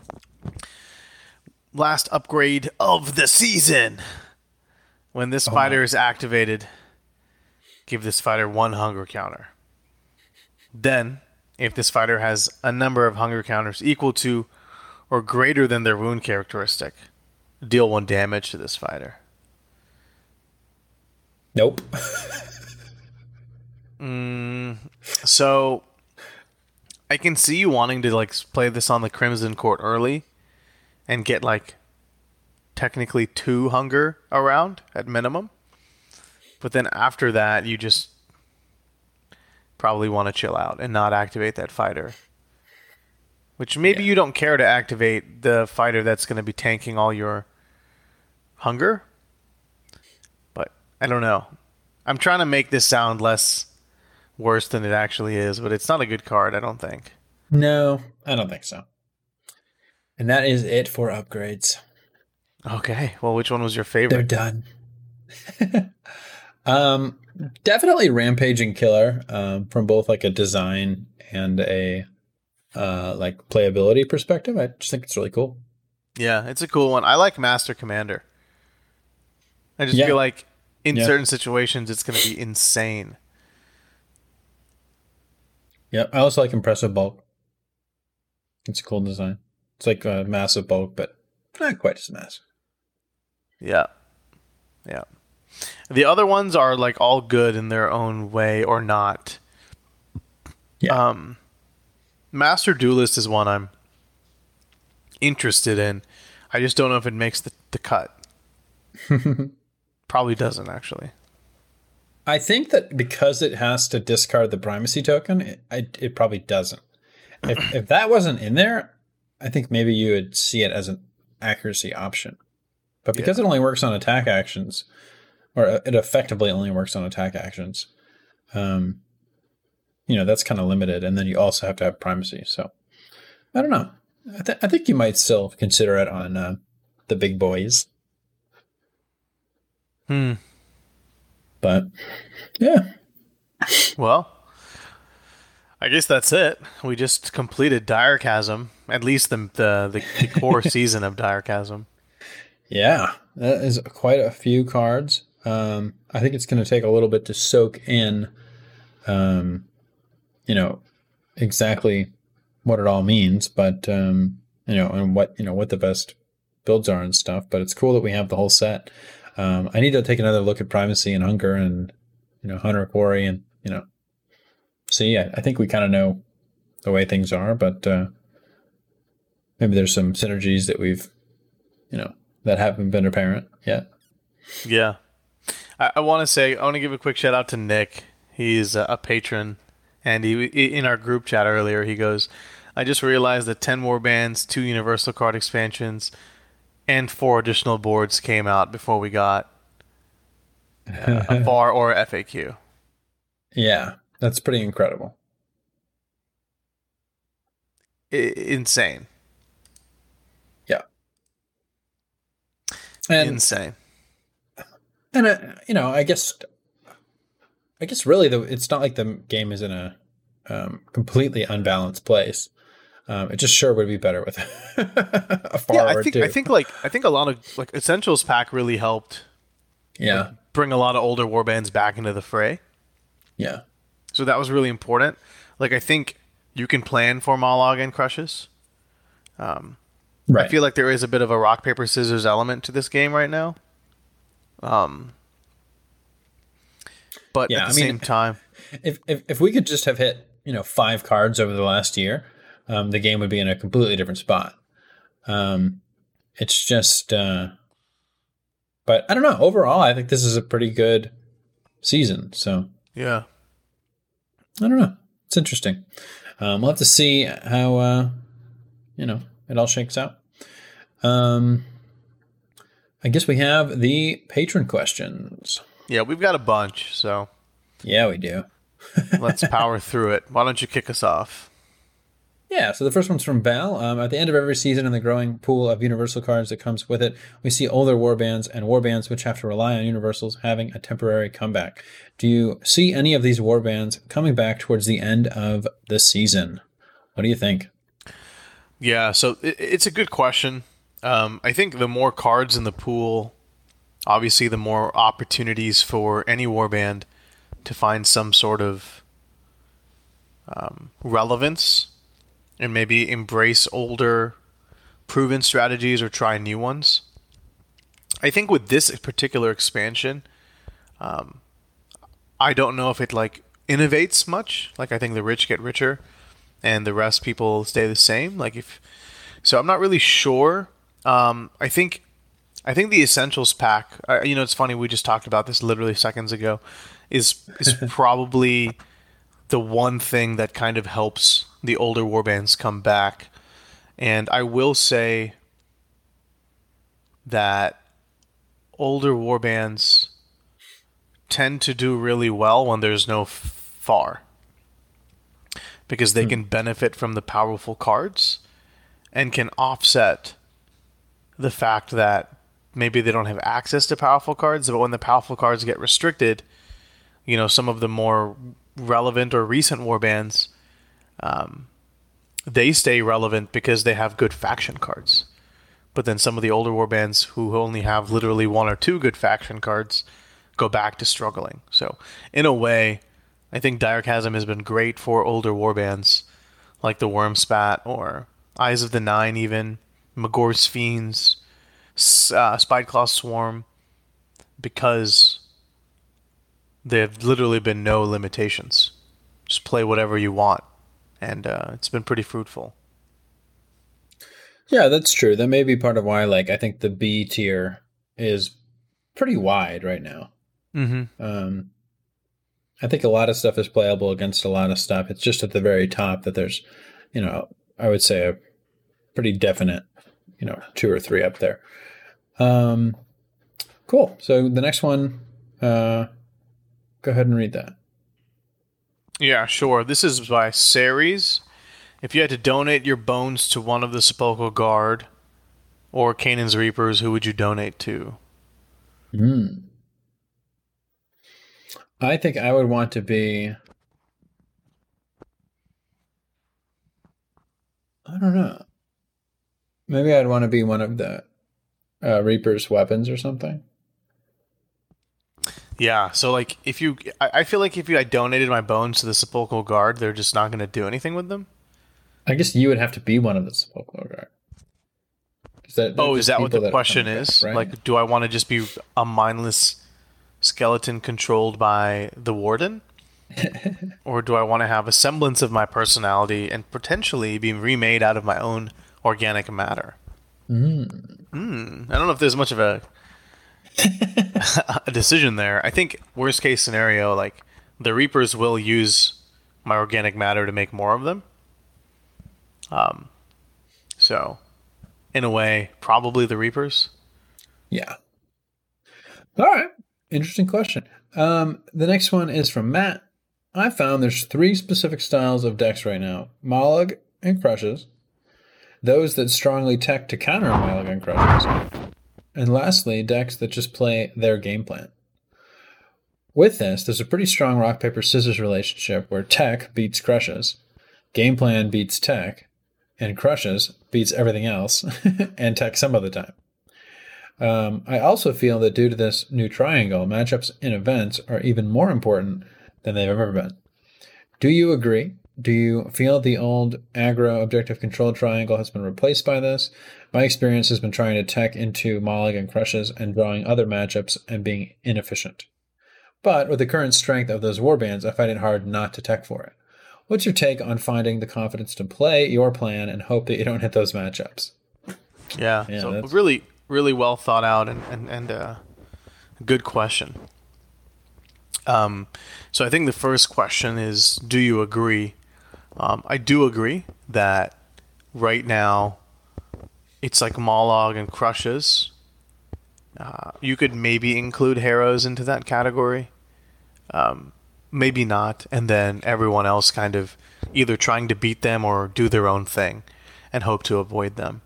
last upgrade of the season. When this fighter is activated, give this fighter 1 hunger counter. Then, if this fighter has a number of hunger counters equal to or greater than their wound characteristic, deal 1 damage to this fighter. Nope. So, I can see you wanting to like play this on the Crimson Court early and get like technically 2 hunger around at minimum. But then after that, you just probably want to chill out and not activate that fighter. Which maybe you don't care to activate the fighter that's going to be tanking all your hunger. But I don't know. I'm trying to make this sound less worse than it actually is, but it's not a good card, I don't think. No, I don't think so. And that is it for upgrades. Okay. Well, which one was your favorite? They're done. Definitely Rampaging Killer, from both like a design and a like playability perspective. I just think it's really cool. Yeah, it's a cool one. I like Master Commander. I just feel like in certain situations it's going to be insane. Yeah, I also like Impressive Bulk. It's a cool design. It's like a massive bulk, but not quite as massive. Yeah. Yeah. The other ones are like all good in their own way or not. Yeah. Master Duelist is one I'm interested in. I just don't know if it makes the cut. Probably doesn't, actually. I think that because it has to discard the primacy token, it probably doesn't. If that wasn't in there, I think maybe you would see it as an accuracy option. But because it only works on attack actions, or it effectively only works on attack actions, that's kind of limited. And then you also have to have primacy. So I don't know. I think you might still consider it on the big boys. But yeah. Well, I guess that's it. We just completed Dire Chasm, at least the core season of Dire Chasm. Yeah, that is quite a few cards. I think it's going to take a little bit to soak in, exactly what it all means, but and what the best builds are and stuff. But it's cool that we have the whole set. I need to take another look at Primacy and Hunger and Hunter Quarry and see. I think we kind of know the way things are, but maybe there's some synergies that we've that haven't been apparent yet. Yeah. I want to give a quick shout out to Nick. He's a patron, and he in our group chat earlier, he goes, I just realized that 10 warbands, 2 universal card expansions, and 4 additional boards came out before we got a FAR or a FAQ. Yeah, that's pretty incredible. Insane. Yeah. And, insane. And I guess really it's not like the game is in a completely unbalanced place. It just sure would be better with a FAR or two. I think a lot of like Essentials pack really helped. Yeah. Bring a lot of older warbands back into the fray. Yeah. So that was really important. Like, I think you can plan for Mollog and Crushes. I Right. feel like there is a bit of a rock paper scissors element to this game right now. Um, but at Yeah. the I mean, same time, if we could just have hit 5 cards over the last year, the game would be in a completely different spot. Um, it's just, but I don't know. Overall, I think this is a pretty good season. So yeah. I don't know. It's interesting. We'll have to see how it all shakes out. I guess we have the patron questions. Yeah, we've got a bunch, so Yeah, we do. let's power through it. Why don't you kick us off? Yeah, so the first one's from Val. At the end of every season in the growing pool of universal cards that comes with it, we see older warbands and warbands which have to rely on universals having a temporary comeback. Do you see any of these warbands coming back towards the end of the season? What do you think? Yeah, so it's a good question. I think the more cards in the pool, obviously, the more opportunities for any warband to find some sort of relevance and maybe embrace older proven strategies or try new ones. I think with this particular expansion, I don't know if it like innovates much. Like I think the rich get richer and the rest people stay the same. Like if so, I'm not really sure. I think the essentials pack. It's funny we just talked about this literally seconds ago. Is probably the one thing that kind of helps the older warbands come back. And I will say that older warbands tend to do really well when there's no far, because they can benefit from the powerful cards and can offset the fact that maybe they don't have access to powerful cards, but when the powerful cards get restricted, some of the more relevant or recent warbands, they stay relevant because they have good faction cards. But then some of the older warbands who only have literally one or two good faction cards go back to struggling. So, in a way, I think Dire Chasm has been great for older warbands like the Wormspat or Eyes of the Nine, even Magor's Fiends, Spideclaw Swarm, because there have literally been no limitations. Just play whatever you want, and it's been pretty fruitful. Yeah, that's true. That may be part of why, I think the B tier is pretty wide right now. Mm-hmm. I think a lot of stuff is playable against a lot of stuff. It's just at the very top that there's, I would say a pretty definite, 2 or 3 up there. Cool. So the next one, go ahead and read that. Yeah, sure. This is by Ceres. If you had to donate your bones to one of the Sepulchral Guard or Canaan's Reapers, who would you donate to? I think I would want to be... I don't know. Maybe I'd want to be one of the Reaper's weapons or something. Yeah, so I feel like if I donated my bones to the Sepulchral Guard, they're just not going to do anything with them. I guess you would have to be one of the Sepulchral Guard. Is that what the question is? Back, right? Like, do I want to just be a mindless skeleton controlled by the Warden? Or do I want to have a semblance of my personality and potentially be remade out of my own organic matter? I don't know if there's much of a decision there. I think worst case scenario, like the Reapers will use my organic matter to make more of them. So in a way, probably the Reapers. Yeah. All right. Interesting question. The next one is from Matt. I found there's 3 specific styles of decks right now: Mollog and Crushes, those that strongly tech to counter Mollog and Crushes, and lastly, decks that just play their game plan. With this, there's a pretty strong rock, paper, scissors relationship where tech beats Crushes, game plan beats tech, and Crushes beats everything else, and tech some of the time. I also feel that due to this new triangle, matchups in events are even more important than they've ever been. Do you agree? Do you feel the old aggro objective control triangle has been replaced by this? My experience has been trying to tech into Mollig and crushes and drawing other matchups and being inefficient. But with the current strength of those warbands, I find it hard not to tech for it. What's your take on finding the confidence to play your plan and hope that you don't hit those matchups? Yeah, so really, really well thought out and good question. So I think the first question is, do you agree? I do agree that right now it's like Mollog and Crushes. You could maybe include Harrows into that category. Maybe not. And then everyone else kind of either trying to beat them or do their own thing and hope to avoid them.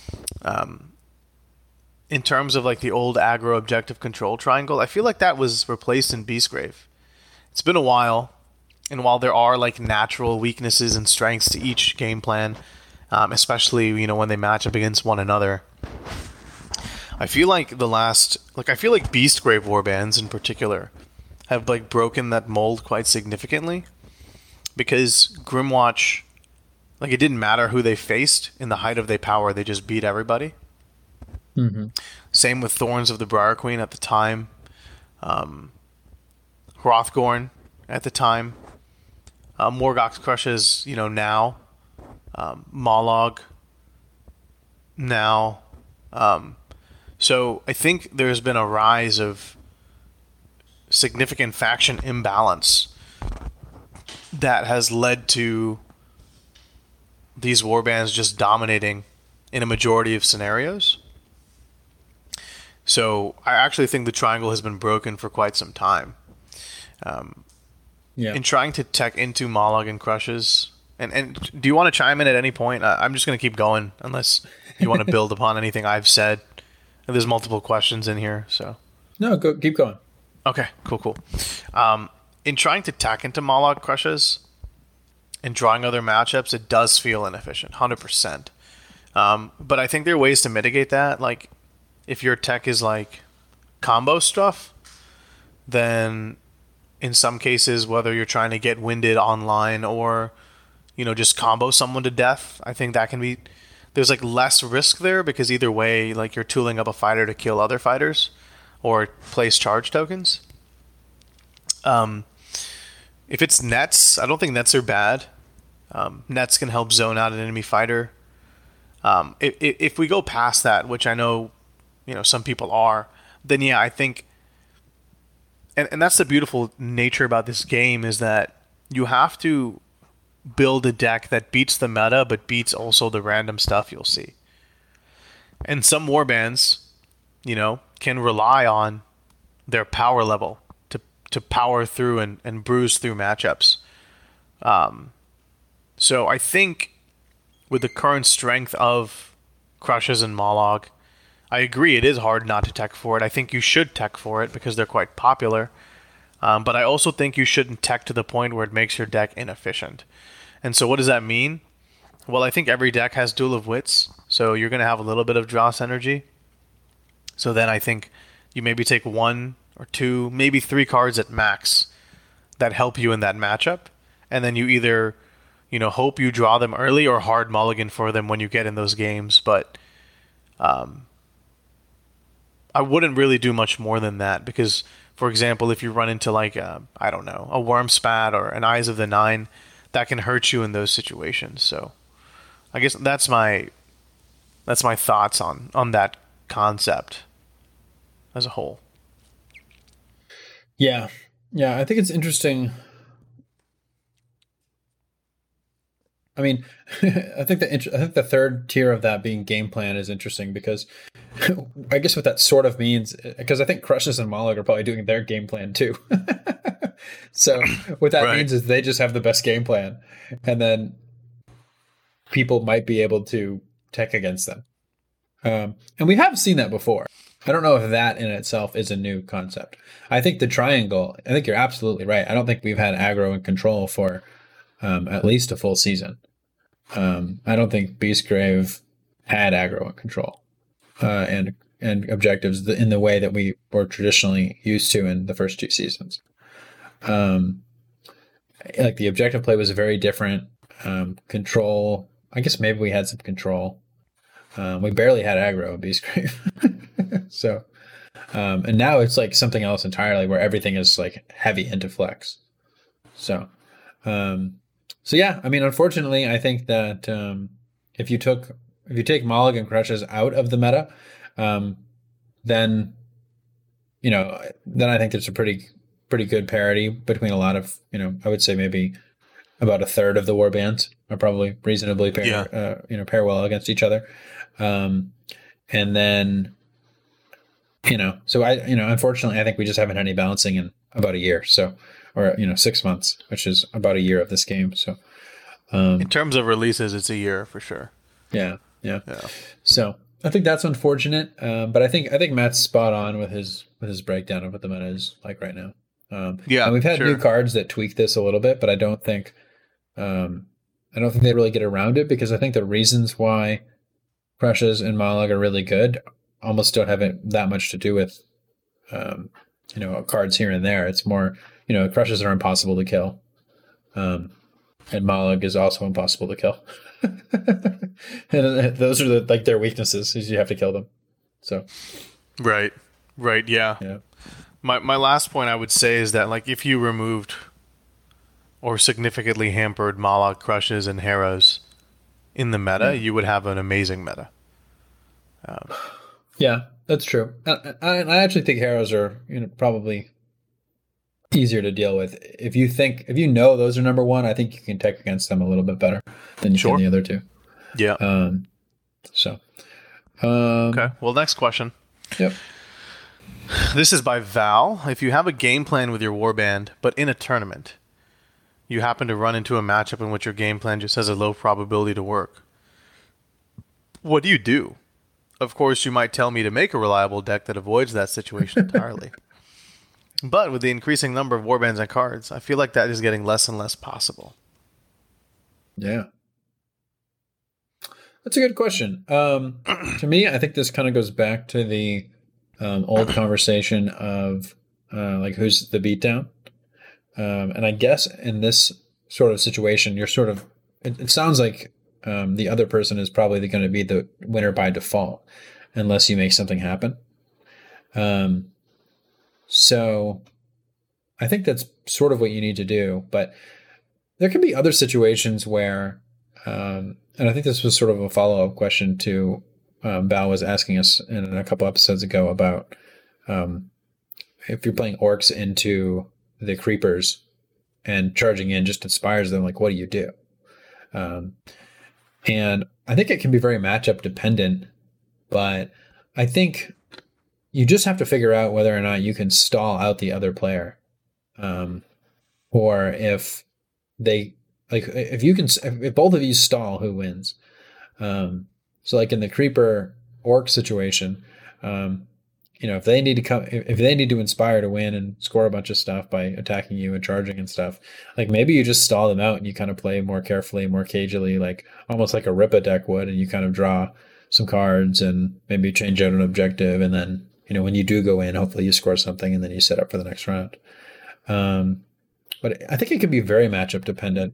In terms of like the old aggro objective control triangle, I feel like that was replaced in Beastgrave. It's been a while, and while there are like natural weaknesses and strengths to each game plan, especially when they match up against one another, I feel like Beastgrave warbands in particular have like broken that mold quite significantly, because Grimwatch, like, it didn't matter who they faced in the height of their power, they just beat everybody. Mm-hmm. Same with Thorns of the Briarqueen at the time. Hrothgorn at the time. Morgox Crushes, now. Mollog now. So I think there's been a rise of significant faction imbalance that has led to these warbands just dominating in a majority of scenarios. So I actually think the triangle has been broken for quite some time. In trying to tech into Mollog and Crushes, and do you want to chime in at any point? I'm just going to keep going unless you want to build upon anything I've said. There's multiple questions in here, so. No, keep going. Okay, cool. In trying to tack into Mollog Crushes and drawing other matchups, it does feel inefficient, 100%. But I think there are ways to mitigate that. Like, if your tech is like combo stuff, then in some cases, whether you're trying to get winded online or, just combo someone to death, I think that can be, there's like less risk there, because either way, like, you're tooling up a fighter to kill other fighters or place charge tokens. If it's nets, I don't think nets are bad. Nets can help zone out an enemy fighter. If we go past that, which I know, some people are, then yeah, I think, and that's the beautiful nature about this game, is that you have to build a deck that beats the meta, but beats also the random stuff you'll see. And some warbands, can rely on their power level to power through and bruise through matchups. So I think with the current strength of Crushes and Mollog, I agree it is hard not to tech for it. I think you should tech for it because they're quite popular. But I also think you shouldn't tech to the point where it makes your deck inefficient. And so what does that mean? Well, I think every deck has Duel of Wits, so you're going to have a little bit of Dross energy. So then I think you maybe take 1 or 2, maybe 3 cards at max that help you in that matchup. And then you either, hope you draw them early or hard mulligan for them when you get in those games. But I wouldn't really do much more than that, because, for example, if you run into like a Wormspat or an Eyes of the Nine, that can hurt you in those situations. So I guess that's my thoughts on that concept as a whole. Yeah, I think it's interesting. I mean, I think the third tier of that being game plan is interesting, because I guess what that sort of means, because I think Crushes and Mollog are probably doing their game plan too. So what that means is they just have the best game plan, and then people might be able to tech against them. And we have seen that before. I don't know if that in itself is a new concept. I think the triangle, I think you're absolutely right. I don't think we've had aggro and control for at least a full season. I don't think Beastgrave had aggro and control and objectives in the way that we were traditionally used to in the first 2 seasons. like the objective play was very different. Control, I guess maybe we had some control. We barely had aggro in Beastgrave. So, and now it's like something else entirely where everything is like heavy into flex. So, so yeah, I mean, unfortunately, I think that if you take Mollig and Crushes out of the meta, then then I think there's a pretty good parity between a lot of I would say maybe about a third of the warbands are probably reasonably pair well against each other, and then so I unfortunately I think we just haven't had any balancing in about a year, so or 6 months, which is about a year of this game. So in terms of releases, it's a year for sure. Yeah. So I think that's unfortunate, but I think Matt's spot on with his breakdown of what the meta is like right now. And we've had new cards that tweak this a little bit, but I don't think they really get around it, because I think the reasons why Crushes and Mollig are really good almost don't have that much to do with cards here and there. It's more Crushes are impossible to kill, and Mollig is also impossible to kill. And those are their weaknesses, is you have to kill them. So right, yeah. My last point I would say is that, like, if you removed or significantly hampered Mollig, Crushes, and Heroes in the meta, you would have an amazing meta. Yeah, that's true. I actually think Heroes are probably easier to deal with. If you know those are number one, I think you can tech against them a little bit better than you can the other two. Yeah. Okay. Well, next question. Yep. This is by Val. If you have a game plan with your warband, but in a tournament, you happen to run into a matchup in which your game plan just has a low probability to work, what do you do? Of course, you might tell me to make a reliable deck that avoids that situation entirely. But with the increasing number of warbands and cards, I feel like that is getting less and less possible. Yeah. That's a good question. To me, I think this kind of goes back to the old conversation of who's the beatdown. And I guess in this sort of situation, you're sort of, it sounds like the other person is probably going to be the winner by default, unless you make something happen. So I think that's sort of what you need to do. But there can be other situations where, and I think this was sort of a follow-up question to Val was asking us in a couple episodes ago about if you're playing orcs into the creepers and charging in just inspires them, like, what do you do? And I think it can be very matchup dependent, but I think you just have to figure out whether or not you can stall out the other player. Or if they, if both of you stall, who wins? So like in the creeper orc situation, if they need to inspire to win and score a bunch of stuff by attacking you and charging and stuff, like maybe you just stall them out and you kind of play more carefully, more cagily, like almost like a Ripa deck would, and you kind of draw some cards and maybe change out an objective, and then when you do go in, hopefully you score something and then you set up for the next round. But I think it can be very matchup dependent.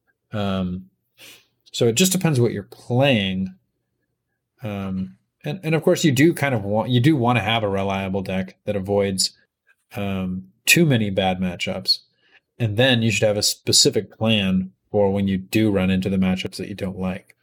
So it just depends what you're playing. And of course you do want to have a reliable deck that avoids too many bad matchups. And then you should have a specific plan for when you do run into the matchups that you don't like.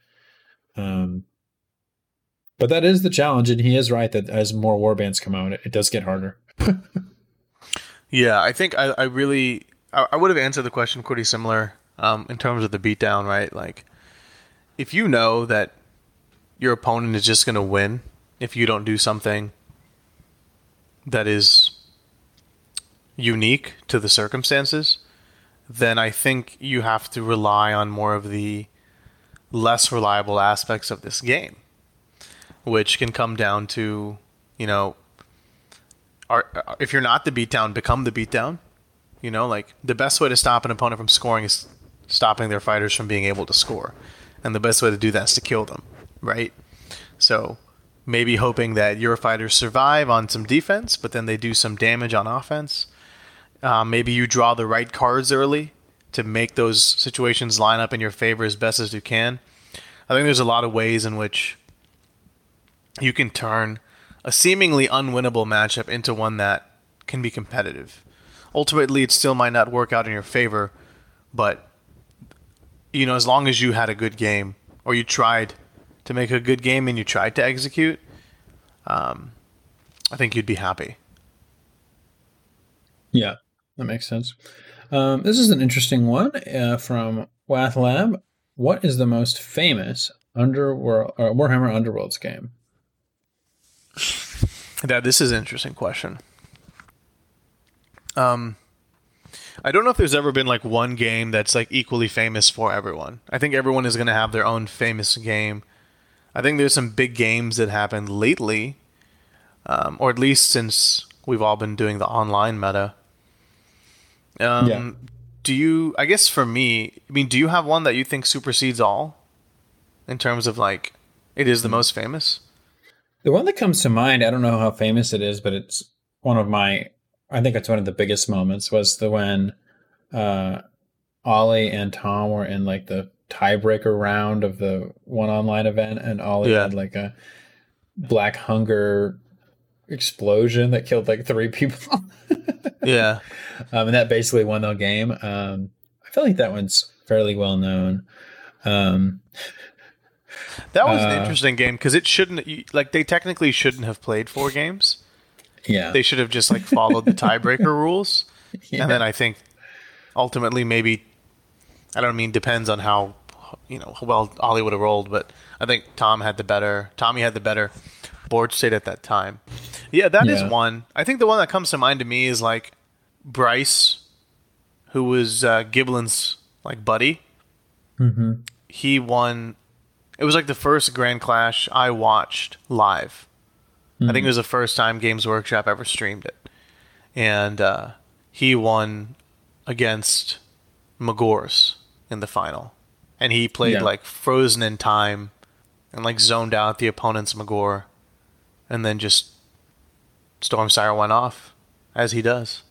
But that is the challenge, and he is right that as more warbands come out, it does get harder. Yeah, I think I would have answered the question pretty similar in terms of the beatdown, right? Like, if you know that your opponent is just going to win if you don't do something that is unique to the circumstances, then I think you have to rely on more of the less reliable aspects of this game, which can come down to, if you're not the beatdown, become the beatdown. Like, the best way to stop an opponent from scoring is stopping their fighters from being able to score. And the best way to do that is to kill them, right? So maybe hoping that your fighters survive on some defense, but then they do some damage on offense. Maybe you draw the right cards early to make those situations line up in your favor as best as you can. I think there's a lot of ways in which you can turn a seemingly unwinnable matchup into one that can be competitive. Ultimately, it still might not work out in your favor, but as long as you had a good game or you tried to make a good game and you tried to execute, I think you'd be happy. Yeah, that makes sense. This is an interesting one from WathLab. What is the most famous Warhammer Underworlds game? This is an interesting question. I don't know if there's ever been like one game that's like equally famous for everyone. I think everyone is going to have their own famous game. I think there's some big games that happened lately, or at least since we've all been doing the online meta. Do you, I guess for me, do you have one that you think supersedes all in terms of like, it is the most famous? The one that comes to mind, I don't know how famous it is, but it's I think it's one of the biggest moments was when Ollie and Tom were in like the tiebreaker round of the one online event, and Ollie had like a black hunger explosion that killed like 3 people. Yeah. And that basically won the game. I feel like that one's fairly well known. That was an interesting game because it shouldn't, like, they technically shouldn't have played 4 games. Yeah. They should have just like followed the tiebreaker rules. Yeah. And then I think ultimately maybe, depends on how, well Ollie would have rolled, but I think Tommy had the better board state at that time. Yeah, that is one. I think the one that comes to mind to me is like Bryce, who was Giblin's like buddy. Mm-hmm. He won. It was like the first Grand Clash I watched live. I think it was the first time Games Workshop ever streamed it. And he won against Magors in the final. And he played like frozen in time and like zoned out the opponent's Magor. And then just Stormsire went off, as he does.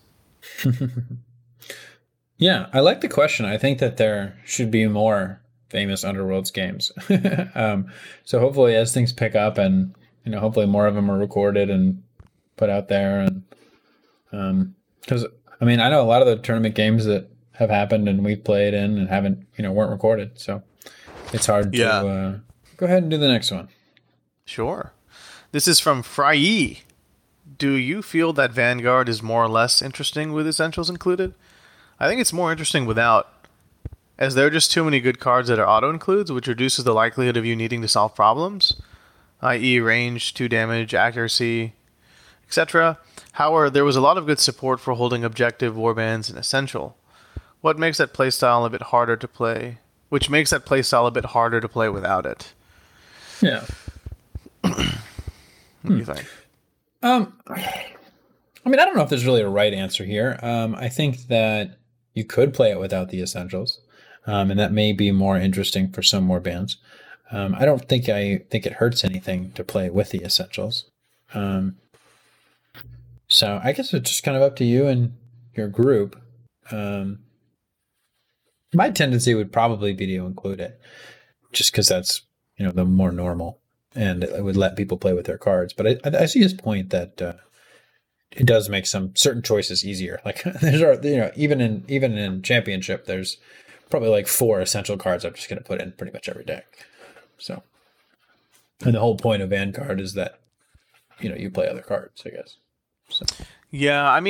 Yeah, I like the question. I think that there should be more famous Underworlds games. So hopefully as things pick up and hopefully more of them are recorded and put out there. And because I know a lot of the tournament games that have happened and we've played in and haven't weren't recorded, so it's hard to go ahead and do the next one. Sure. This is from Frye. Do you feel that Vanguard is more or less interesting with Essentials included? I think it's more interesting without, as there are just too many good cards that are auto-includes, which reduces the likelihood of you needing to solve problems, i.e. range, 2 damage, accuracy, etc. However, there was a lot of good support for holding objective warbands in Essential. What makes that playstyle a bit harder to play? Which makes that playstyle a bit harder to play without it. Yeah. What do you think? I don't know if there's really a right answer here. I think that you could play it without the Essentials, and that may be more interesting for some more bands. I don't think it hurts anything to play with the Essentials. So I guess it's just kind of up to you and your group. My tendency would probably be to include it, just because that's the more normal, and it would let people play with their cards. But I see his point that it does make some certain choices easier. Like there's even in Championship, there's probably like 4 essential cards I'm just going to put in pretty much every deck. So, and the whole point of Vanguard is that you play other cards, I guess. So. Yeah, I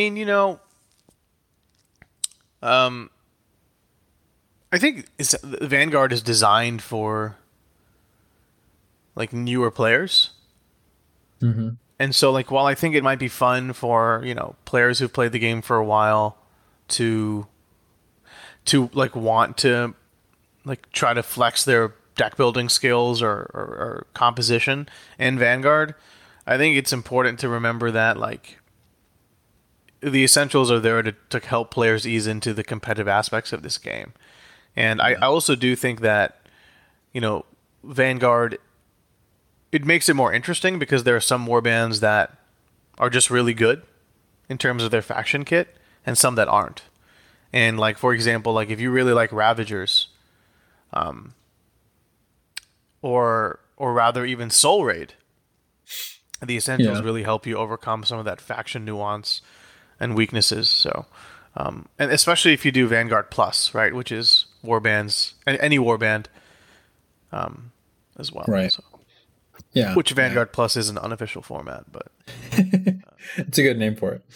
think Vanguard is designed for like newer players. Mm-hmm. And so like while I think it might be fun for, players who've played the game for a while to like want to like try to flex their deck building skills or composition in Vanguard, I think it's important to remember that like the Essentials are there to help players ease into the competitive aspects of this game. And I also do think that, Vanguard, it makes it more interesting because there are some warbands that are just really good in terms of their faction kit and some that aren't. And like for example, like if you really like Ravagers, or rather even Soul Raid, the essentials Yeah. really help you overcome some of that faction nuance and weaknesses. So, and especially if you do Vanguard Plus, right, which is warbands, any warband, as well. Right. So, Yeah. which Yeah. Vanguard Plus is an unofficial format, but It's a good name for it.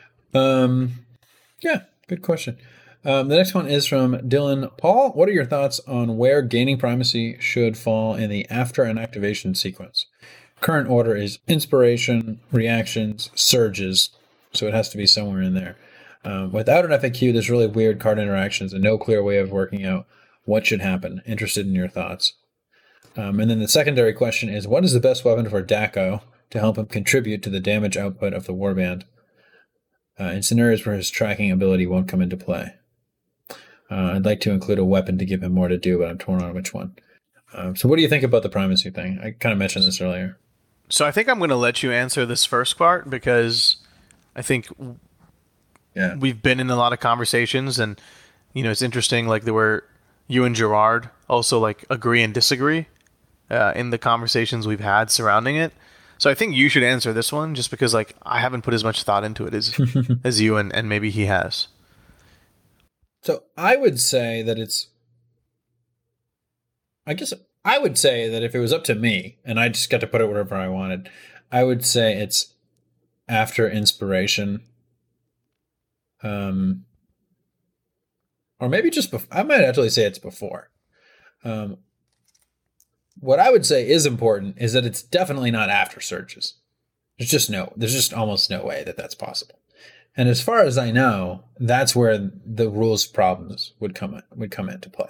Yeah, good question. The next one is from Dylan Paul. What are your thoughts on where gaining primacy should fall in the after an activation sequence? Current order is inspiration, reactions, surges, so it has to be somewhere in there. Without an FAQ, there's really weird card interactions and no clear way of working out what should happen. Interested in your thoughts. And then the secondary question is, what is the best weapon for Dako to help him contribute to the damage output of the warband in scenarios where his tracking ability won't come into play? I'd like to include a weapon to give him more to do, but I'm torn on which one. So what do you think about the primacy thing? I kind of mentioned this earlier. so I think I'm going to let you answer this first part because I think Yeah. we've been in a lot of conversations, and it's interesting. Like there were you and Gerard also like agree and disagree in the conversations we've had surrounding it. So I think you should answer this one just because like I haven't put as much thought into it as you and maybe he has. So I would say that I guess I would say that if it was up to me and I just got to put it wherever I wanted, I would say it's after inspiration. Or maybe just before. I might actually say it's before. What I would say is important is that it's definitely not after surges. There's just almost no way that that's possible. And as far as I know, that's where the rules problems would come into play.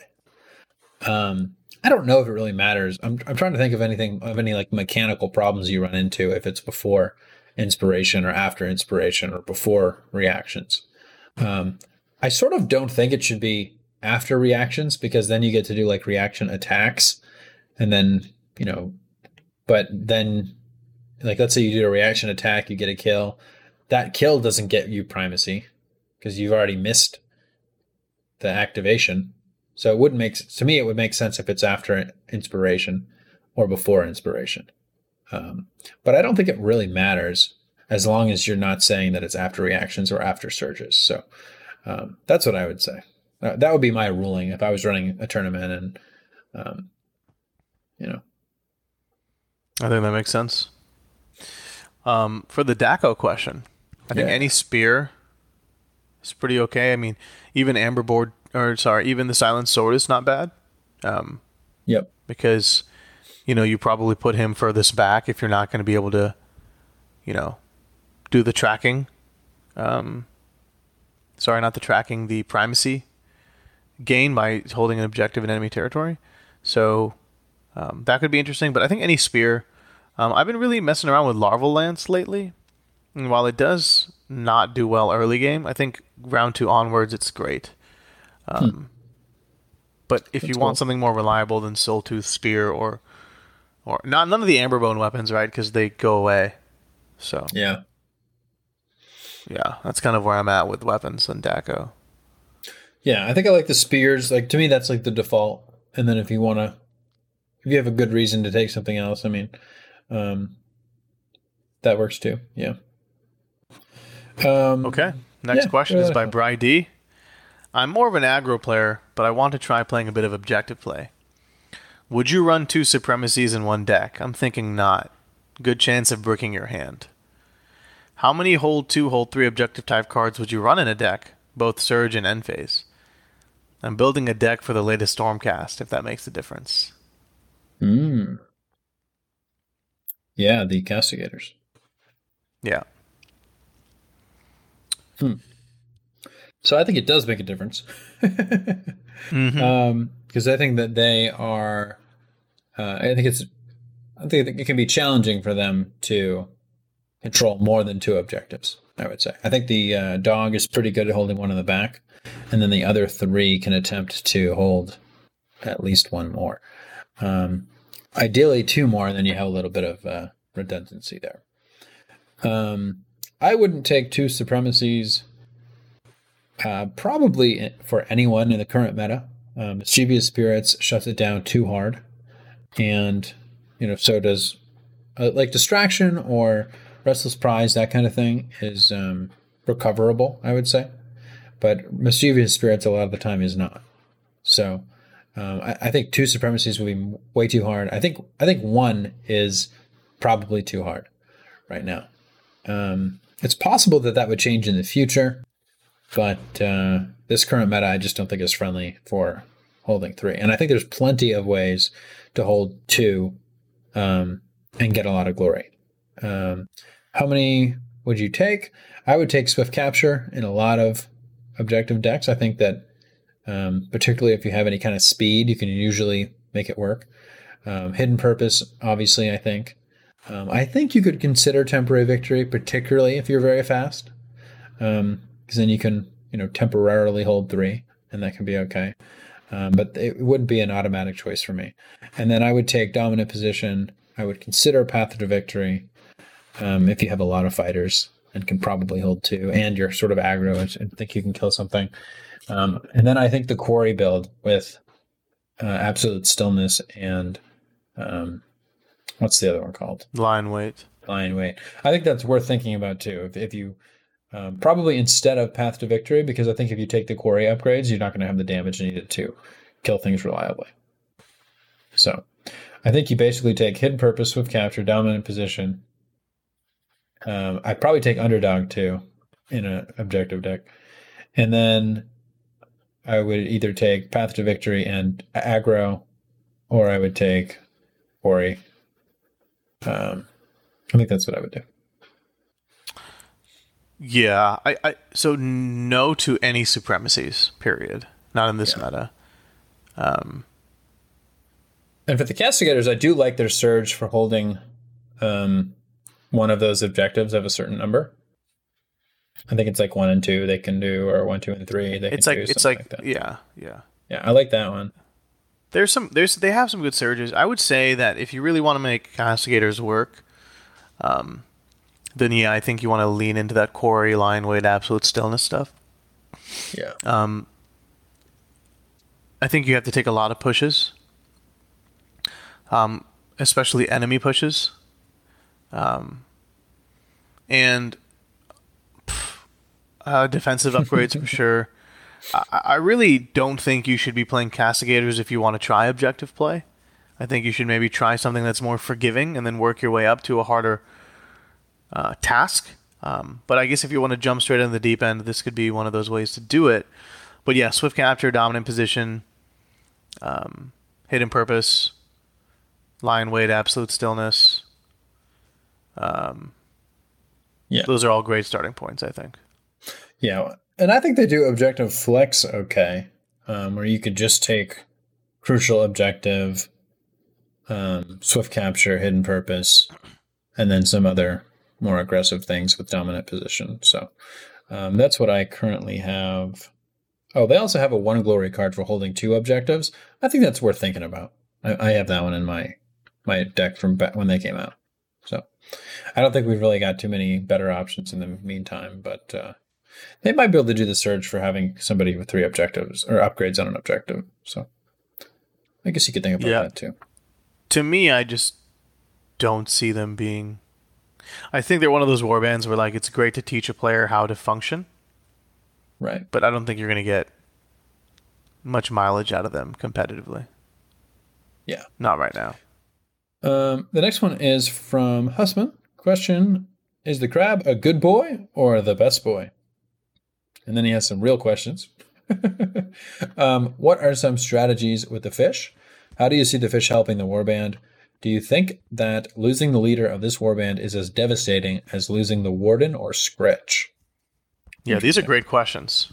I don't know if it really matters. I'm trying to think of any like mechanical problems you run into if it's before inspiration or after inspiration or before reactions. I sort of don't think it should be after reactions because then you get to do like reaction attacks, and then but then like let's say you do a reaction attack, you get a kill. That kill doesn't get you primacy because you've already missed the activation. So it would make sense if it's after inspiration or before inspiration. But I don't think it really matters as long as you're not saying that it's after reactions or after surges. So that's what I would say. That would be my ruling if I was running a tournament, and I think that makes sense. For the Dako question, I think any spear is pretty okay. I mean, even even the Silent Sword is not bad. Yep. Because, you probably put him furthest back if you're not going to be able to, do the tracking. Not the tracking, the primacy gain by holding an objective in enemy territory. So that could be interesting. But I think any spear. I've been really messing around with Larval Lance lately. And while it does not do well early game, I think round 2 onwards it's great. But if you want something more reliable than Soul Tooth Spear or none of the Amberbone weapons, right? Because they go away. So yeah, that's kind of where I'm at with weapons and Dako. Yeah, I think I like the spears. Like to me, that's like the default. And then if you have a good reason to take something else, I mean, that works too. Yeah. Okay. Next question is by Bri D. I'm more of an aggro player, but I want to try playing a bit of objective play. Would you run 2 supremacies in one deck? I'm thinking not. Good chance of bricking your hand. How many hold 2, hold 3 objective type cards would you run in a deck, both Surge and End Phase? I'm building a deck for the latest Stormcast, if that makes a difference. Yeah, the Castigators. Yeah. So I think it does make a difference. Because I think that they are. I think it can be challenging for them to control more than 2 objectives. I would say. I think the dog is pretty good at holding one in the back, and then the other 3 can attempt to hold at least 1 more. Ideally 2 more, and then you have a little bit of redundancy there. I wouldn't take 2 supremacies Probably for anyone in the current meta. Mischievous Spirits shuts it down too hard. And, so does like Distraction or Restless Prize, that kind of thing is recoverable, I would say. But Mischievous Spirits a lot of the time is not. So I think 2 Supremacies would be way too hard. I think 1 is probably too hard right now. It's possible that would change in the future, but this current meta I just don't think is friendly for holding 3. And I think there's plenty of ways to hold 2 and get a lot of glory. How many would you take? I would take Swift Capture in a lot of objective decks. I think that particularly if you have any kind of speed, you can usually make it work. Hidden Purpose, obviously, I think. I think you could consider Temporary Victory, particularly if you're very fast, because then you can, temporarily hold 3, and that can be okay. But it wouldn't be an automatic choice for me. And then I would take Dominant Position. I would consider Path to Victory if you have a lot of fighters and can probably hold 2, and you're sort of aggro and think you can kill something. And then I think the Quarry build with Absolute Stillness and what's the other one called? Lion Weight. Lion Weight. I think that's worth thinking about too. If you probably instead of Path to Victory, because I think if you take the Quarry upgrades, you're not going to have the damage needed to kill things reliably. So I think you basically take Hidden Purpose, Swift Capture, Dominant Position. I'd probably take Underdog too in an objective deck. And then I would either take Path to Victory and aggro, or I would take Quarry. I think that's what I would do. Yeah, so no to any Supremacies, period. Not in this meta. And for the Castigators, I do like their surge for holding one of those objectives of a certain number. I think it's like 1 and 2 they can do, or 1, 2, and 3 they can do. It's like that. Yeah. I like that one. They have some good surges. I would say that if you really want to make Castigators work, then I think you want to lean into that Quarry, Lion Weight, Absolute Stillness stuff. Yeah. I think you have to take a lot of pushes, especially enemy pushes, and defensive upgrades for sure. I really don't think you should be playing Castigators if you want to try objective play. I think you should maybe try something that's more forgiving and then work your way up to a harder task. But I guess if you want to jump straight into the deep end, this could be one of those ways to do it. But yeah, Swift Capture, Dominant Position, Hidden Purpose, Lion Weight, Absolute Stillness. Those are all great starting points, I think. Yeah, and I think they do objective flex okay, where you could just take Crucial Objective, Swift Capture, Hidden Purpose, and then some other more aggressive things with Dominant Position. So that's what I currently have. Oh, they also have a 1 glory card for holding 2 objectives. I think that's worth thinking about. I have that one in my deck from back when they came out. So I don't think we've really got too many better options in the meantime, but they might be able to do the surge for having somebody with 3 objectives or upgrades on an objective. So I guess you could think about that too. To me, I just don't see them being... I think they're one of those warbands where it's great to teach a player how to function. Right. But I don't think you're going to get much mileage out of them competitively. Yeah. Not right now. The next one is from Hussman. Question, is the crab a good boy or the best boy? And then he has some real questions. What are some strategies with the fish? How do you see the fish helping the warband? Do you think that losing the leader of this warband is as devastating as losing the warden or Scritch? Yeah, these are great questions.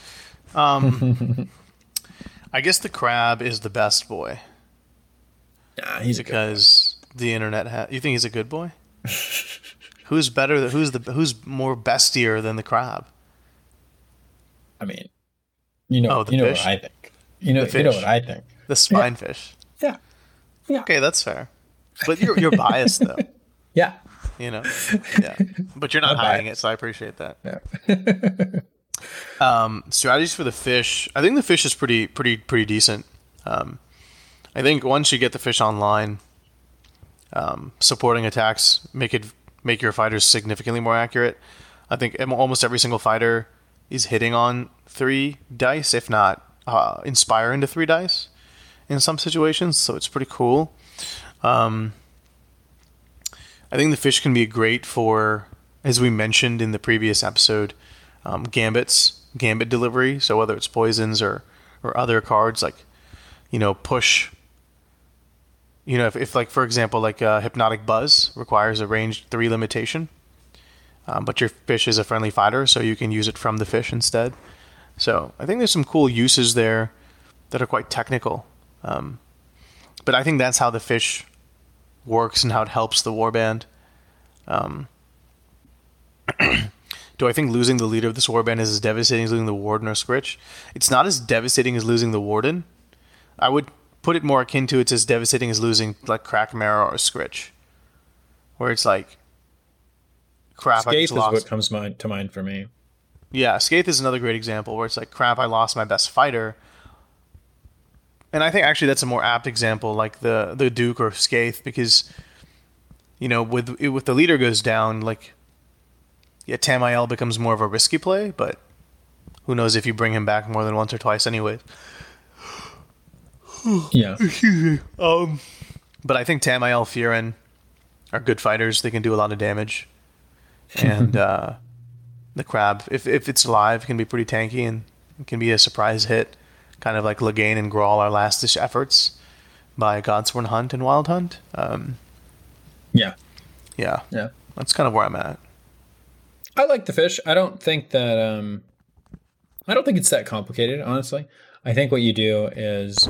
I guess the crab is the best boy. Nah, he's because the internet you think he's a good boy? Who's better? Who's more bestier than the crab? I mean, you know what I think. You know what I think. The spinefish. Yeah. Okay, that's fair. But you're biased though. Yeah. Yeah. But you're not hiding it, so I appreciate that. Yeah. Strategies for the fish. I think the fish is pretty decent. I think once you get the fish online, supporting attacks make your fighters significantly more accurate. I think almost every single fighter is hitting on 3 dice, if not inspire into 3 dice in some situations. So it's pretty cool. I think the fish can be great for, as we mentioned in the previous episode, gambit delivery. So whether it's poisons or other cards, like, push. If like, for example, like Hypnotic Buzz requires a range 3 limitation, but your fish is a friendly fighter, so you can use it from the fish instead. So I think there's some cool uses there that are quite technical. But I think that's how the fish works and how it helps the warband. Do I think losing the leader of this warband is as devastating as losing the warden or Scritch? It's not as devastating as losing the warden. I would put it more akin to it's as devastating as losing like Crackmara or Scritch, where it's like, crap, Skaith I just lost. Is what comes to mind for me. Yeah, Skaith is another great example where it's like, crap, I lost my best fighter. And I think actually that's a more apt example, like the Duke or Skaith, because with the leader goes down, like, yeah, Tamael becomes more of a risky play, but who knows if you bring him back more than once or twice anyway. Yeah. But I think Tamael, Furin are good fighters. They can do a lot of damage. And the crab, if it's alive, can be pretty tanky and can be a surprise hit, kind of like Lagain and Grawl, our last-ish efforts by Godsworn Hunt and Wild Hunt. Yeah. That's kind of where I'm at. I like the fish. I don't think that I don't think it's that complicated, honestly. I think what you do is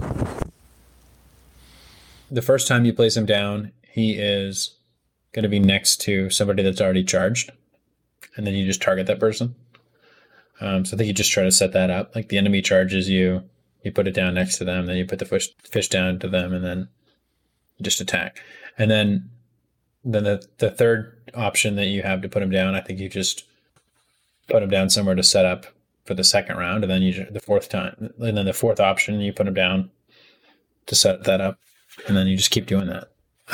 the first time you place him down, he is going to be next to somebody that's already charged, and then you just target that person. So I think you just try to set that up. Like the enemy charges you, you put it down next to them, then you put the fish down to them, and then you just attack. And then the third option that you have to put him down, I think you just put him down somewhere to set up for the second round, and then the fourth option, you put him down to set that up, and then you just keep doing that.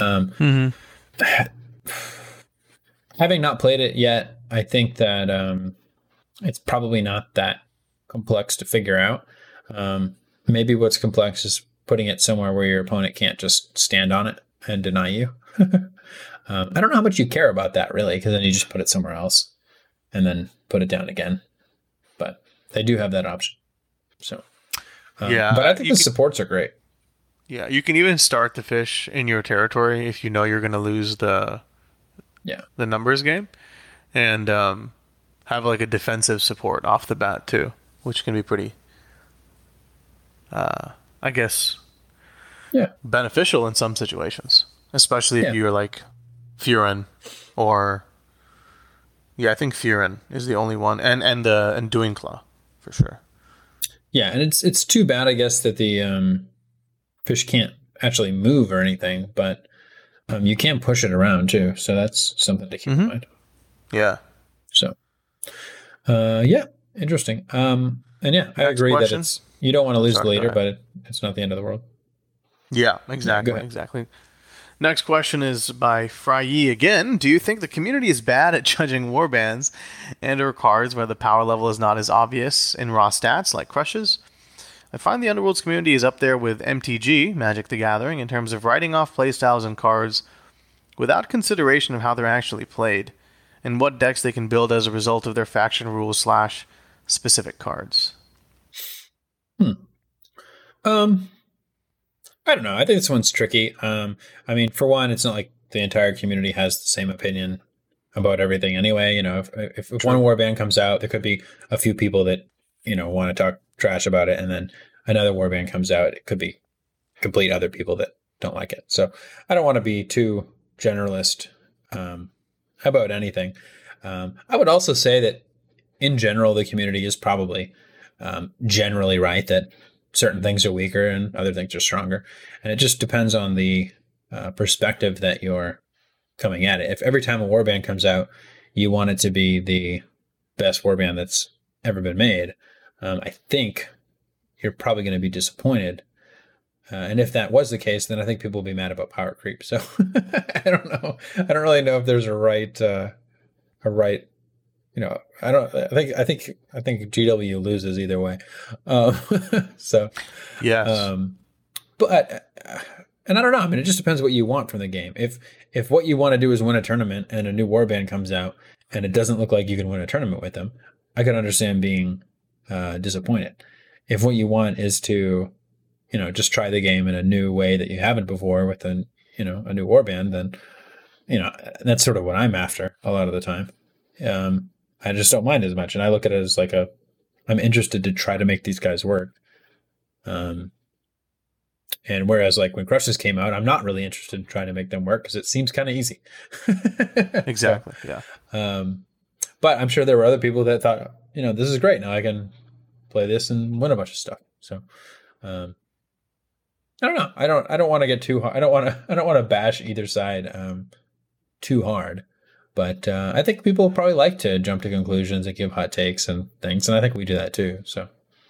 Having not played it yet, I think that it's probably not that complex to figure out. Maybe what's complex is putting it somewhere where your opponent can't just stand on it and deny you. I don't know how much you care about that, really, because then you just put it somewhere else and then put it down again. But they do have that option. So, yeah, but I think the supports are great. Yeah, you can even start the fish in your territory if you know you're going to lose the numbers game, and have like a defensive support off the bat too, which can be pretty, I guess, beneficial in some situations, especially if you're like Furin or I think Furin is the only one, and Duinclaw for sure. Yeah, and it's too bad, I guess, that the fish can't actually move or anything, but you can push it around too, so that's something to keep in mind. Yeah. So, interesting. And I agree that you don't want to lose the leader, but it's not the end of the world. Yeah, exactly. Next question is by Fryi again. Do you think the community is bad at judging warbands and or cards where the power level is not as obvious in raw stats like crushes? I find the Underworld's community is up there with MTG, Magic the Gathering, in terms of writing off playstyles and cards without consideration of how they're actually played and what decks they can build as a result of their faction rules / specific cards. I don't know. I think this one's tricky. I mean, for one, it's not like the entire community has the same opinion about everything anyway. If one warband comes out, there could be a few people that, want to talk trash about it, and then another warband comes out. It could be complete other people that don't like it. So I don't want to be too generalist about anything. I would also say that in general, the community is probably generally right that certain things are weaker and other things are stronger. And it just depends on the perspective that you're coming at it. If every time a warband comes out, you want it to be the best warband that's ever been made. I think you're probably going to be disappointed. And if that was the case, then I think people will be mad about power creep. So I don't know. I don't really know if there's a right, I don't, I think GW loses either way. Um, so, Yes. but, and I don't know. I mean, it just depends what you want from the game. If what you want to do is win a tournament and a new warband comes out and it doesn't look like you can win a tournament with them, I can understand being disappointed. If what you want is to, just try the game in a new way that you haven't before with a new warband, then, that's sort of what I'm after a lot of the time. I just don't mind as much. And I look at it as like I'm interested to try to make these guys work. And whereas like when Crushes came out, I'm not really interested in trying to make them work because it seems kind of easy. Exactly. Yeah. But I'm sure there were other people that thought, this is great. Now I can play this and win a bunch of stuff. So, I don't know. I don't want to get too hard. I don't want to bash either side, too hard. But, I think people probably like to jump to conclusions and give hot takes and things. And I think we do that too. So.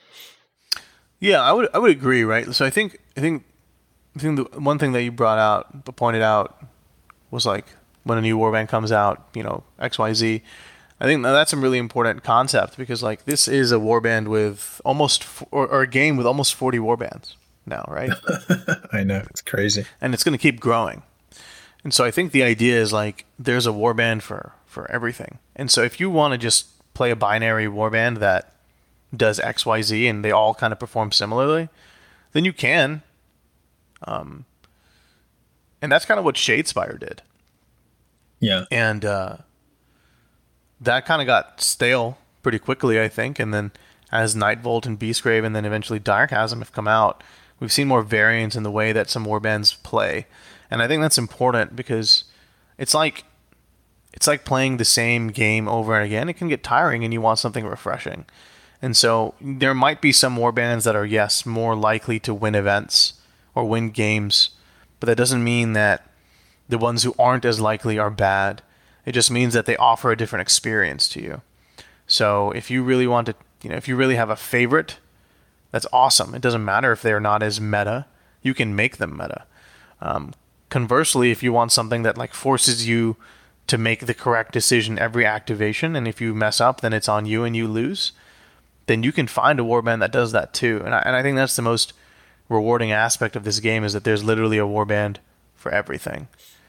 Yeah, I would agree, right? So I think the one thing that you pointed out was like when a new warband comes out, XYZ. I think that's a really important concept because like this is a warband with or a game with almost 40 warbands now, right? I know, it's crazy. And it's going to keep growing. And so I think the idea is like there's a warband for everything. And so if you want to just play a binary warband that does XYZ and they all kind of perform similarly, then you can. And that's kind of what Shadespire did. Yeah. And that kind of got stale pretty quickly, I think. And then as Nightvolt and Beastgrave and then eventually Direchasm have come out, we've seen more variance in the way that some warbands play. And I think that's important because it's like playing the same game over and again. It can get tiring and you want something refreshing. And so there might be some warbands that are, yes, more likely to win events or win games, but that doesn't mean that the ones who aren't as likely are bad. It just means that they offer a different experience to you. So if you really want to, if you really have a favorite, that's awesome. It doesn't matter if they're not as meta. You can make them meta. Conversely, if you want something that like forces you to make the correct decision every activation, and if you mess up, then it's on you and you lose, then you can find a warband that does that too. And I think that's the most rewarding aspect of this game is that there's literally a warband for everything.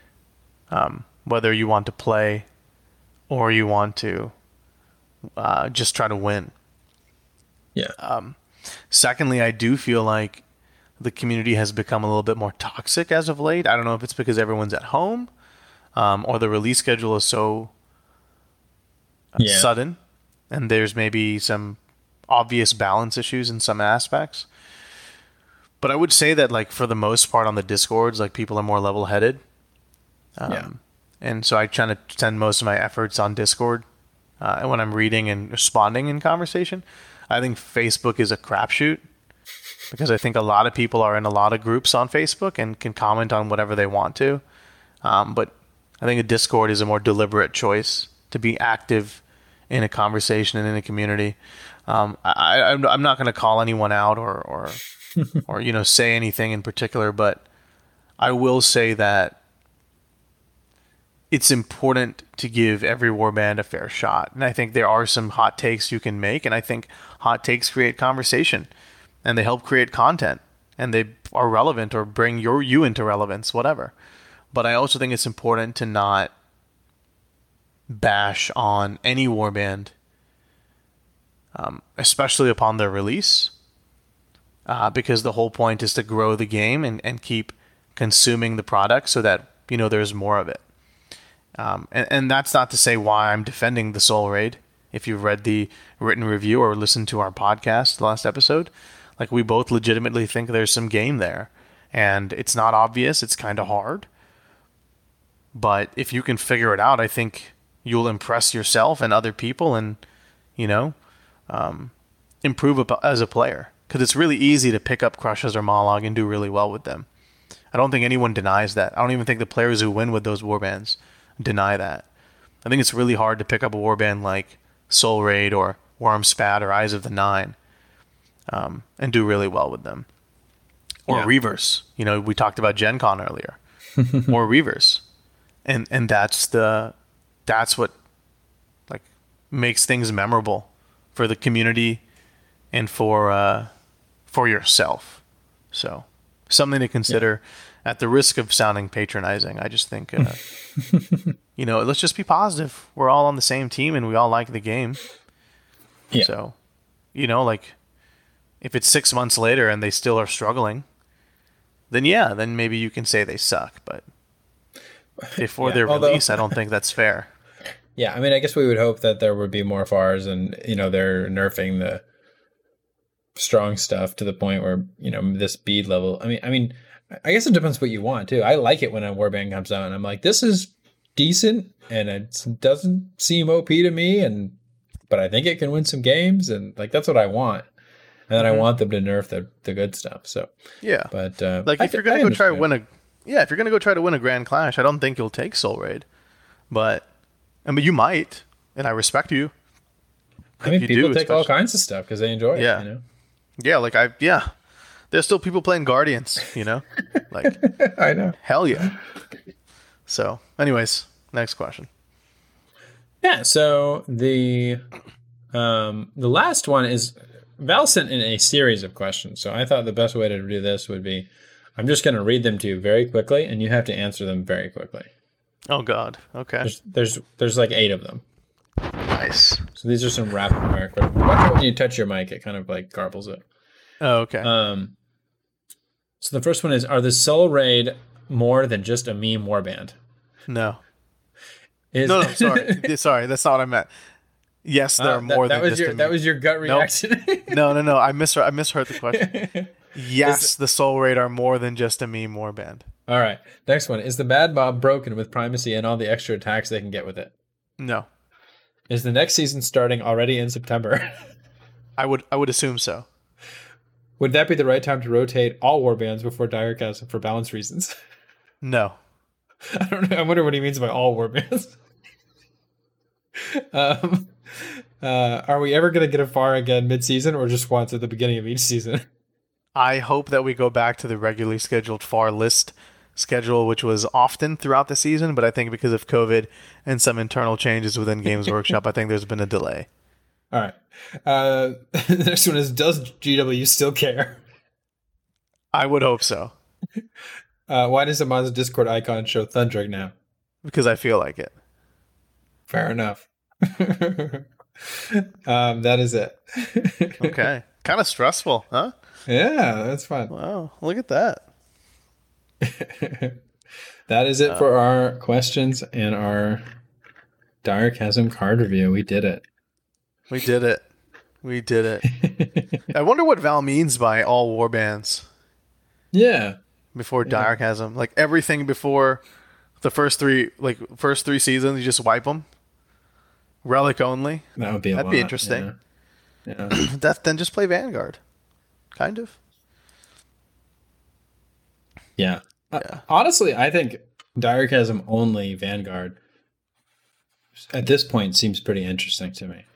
Whether you want to play or you want to just try to win. Yeah. Secondly, I do feel like the community has become a little bit more toxic as of late. I don't know if it's because everyone's at home or the release schedule is so sudden and there's maybe some obvious balance issues in some aspects. But I would say that like for the most part on the Discords, like people are more level-headed. And so I try to send most of my efforts on Discord when I'm reading and responding in conversation. I think Facebook is a crapshoot because I think a lot of people are in a lot of groups on Facebook and can comment on whatever they want to. But I think a Discord is a more deliberate choice to be active in a conversation and in a community. I'm not going to call anyone out or say anything in particular, but I will say that it's important to give every warband a fair shot. And I think there are some hot takes you can make, and I think hot takes create conversation, and they help create content, and they are relevant or bring you into relevance, whatever. But I also think it's important to not bash on any warband, especially upon their release, because the whole point is to grow the game and keep consuming the product so that there's more of it. And that's not to say why I'm defending the Soul Raid. If you've read the written review or listened to our podcast, the last episode, like we both legitimately think there's some game there, and it's not obvious. It's kind of hard, but if you can figure it out, I think you'll impress yourself and other people, and improve as a player. Because it's really easy to pick up Crushes or Mollog and do really well with them. I don't think anyone denies that. I don't even think the players who win with those warbands deny that. I think it's really hard to pick up a warband like Soul Raid or Wormspat or Eyes of the Nine, and do really well with them. Or Reavers. You know, we talked about Gen Con earlier. Or Reavers. And that's what like makes things memorable for the community and for yourself. So something to consider. At the risk of sounding patronizing, I just think you know, let's just be positive. We're all on the same team and we all like the game. Yeah. So, you know, like if it's 6 months later and they still are struggling, then maybe you can say they suck, but before their release, I don't think that's fair. Yeah, I mean, I guess we would hope that there would be more FARs and, you know, they're nerfing the strong stuff to the point where, you know, this bead level. I mean, I guess it depends what you want too. I like it when a warband comes out and I'm like, this is decent and it doesn't seem OP to me, but I think it can win some games, and like that's what I want. And then I want them to nerf the good stuff. So yeah, but like if you're gonna go try to win if you're gonna go try to win a Grand Clash, I don't think you'll take Soul Raid, but I mean you might, and I respect you. I mean, people take all kinds of stuff because they enjoy it. Yeah, you know? Yeah, there's still people playing Guardians, you know, like I know, hell yeah. So, anyways, next question. Yeah, so the last one is Val sent in a series of questions. So I thought the best way to do this would be I'm just going to read them to you very quickly, and you have to answer them very quickly. Oh God. Okay. There's like 8 of them. Nice. So these are some rapid fire questions. Watch out when you touch your mic; it kind of like garbles it. Oh, okay. So the first one is: are the Soul Raid more than just a meme warband? No. No, sorry. Sorry, that's not what I meant. Yes, there are more than just a meme. That was your gut reaction. No. I misheard the question. Yes, the Soul Raid are more than just a meme warband. All right. Next one. Is the Bad Mob broken with primacy and all the extra attacks they can get with it? No. Is the next season starting already in September? I would assume so. Would that be the right time to rotate all warbands before Dire Chasm for balance reasons? No. I don't know. I wonder what he means by all warbands. Are we ever going to get a FAR again mid-season or just once at the beginning of each season? I hope that we go back to the regularly scheduled FAR list schedule, which was often throughout the season, but I think because of COVID and some internal changes within Games Workshop, I think there's been a delay. All right. The next one is, does GW still care? I would hope so. Why does Amon's Discord icon show Thundrick now? Because I feel like it. Fair enough. That is it. Okay. Kind of stressful, huh? Yeah, that's fun. Wow, look at that. That is it for our questions and our Dire Chasm card review. We did it. We did it. I wonder what Val means by all warbands. Yeah. Before Dire Chasm. Like everything before the first three seasons, you just wipe them. Relic only. That'd be interesting. Yeah. Then just play Vanguard. Kind of. Yeah. Honestly, I think Dire Chasm only Vanguard at this point seems pretty interesting to me.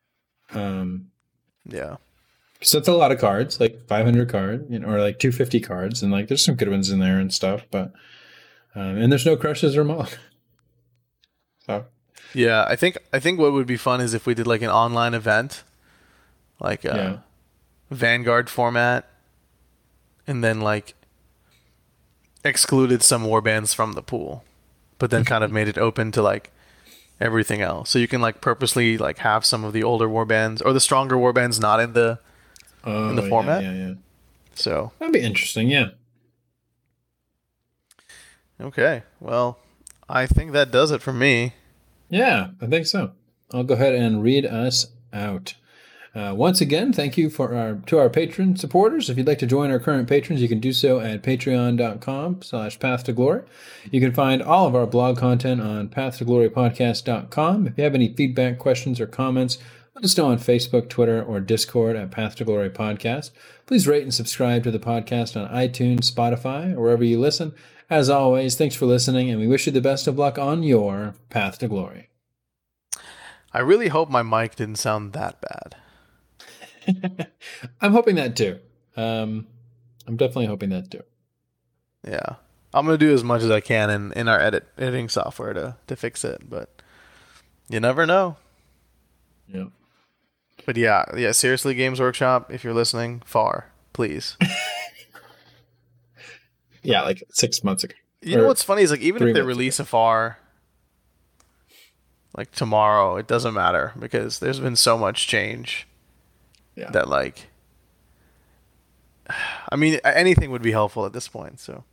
Yeah. So it's a lot of cards, like 500 card, or like 250 cards, and like there's some good ones in there and stuff, but and there's no crushes or mold. So yeah, I think what would be fun is if we did like an online event, like Vanguard format, and then like excluded some warbands from the pool, but then kind of made it open to like everything else. So you can like purposely like have some of the older warbands or the stronger warbands not in the format. Yeah. So that'd be interesting. Yeah. Okay. Well, I think that does it for me. Yeah, I think so. I'll go ahead and read us out. Once again, thank you to our patron supporters. If you'd like to join our current patrons, you can do so at patreon.com/pathtoglory. You can find all of our blog content on pathtoglorypodcast.com. If you have any feedback, questions, or comments, let us know on Facebook, Twitter, or Discord at Path to Glory Podcast. Please rate and subscribe to the podcast on iTunes, Spotify, or wherever you listen. As always, thanks for listening, and we wish you the best of luck on your Path to Glory. I really hope my mic didn't sound that bad. I'm hoping that too. I'm definitely hoping that too. Yeah. I'm gonna do as much as I can in our editing software to fix it, but you never know. Yeah. But yeah, seriously, Games Workshop, if you're listening, far, please. Yeah, like 6 months ago. You know what's funny is like even if they 3 months release a FAR like tomorrow, it doesn't matter because there's been so much change Yeah. that like I mean anything would be helpful at this point, so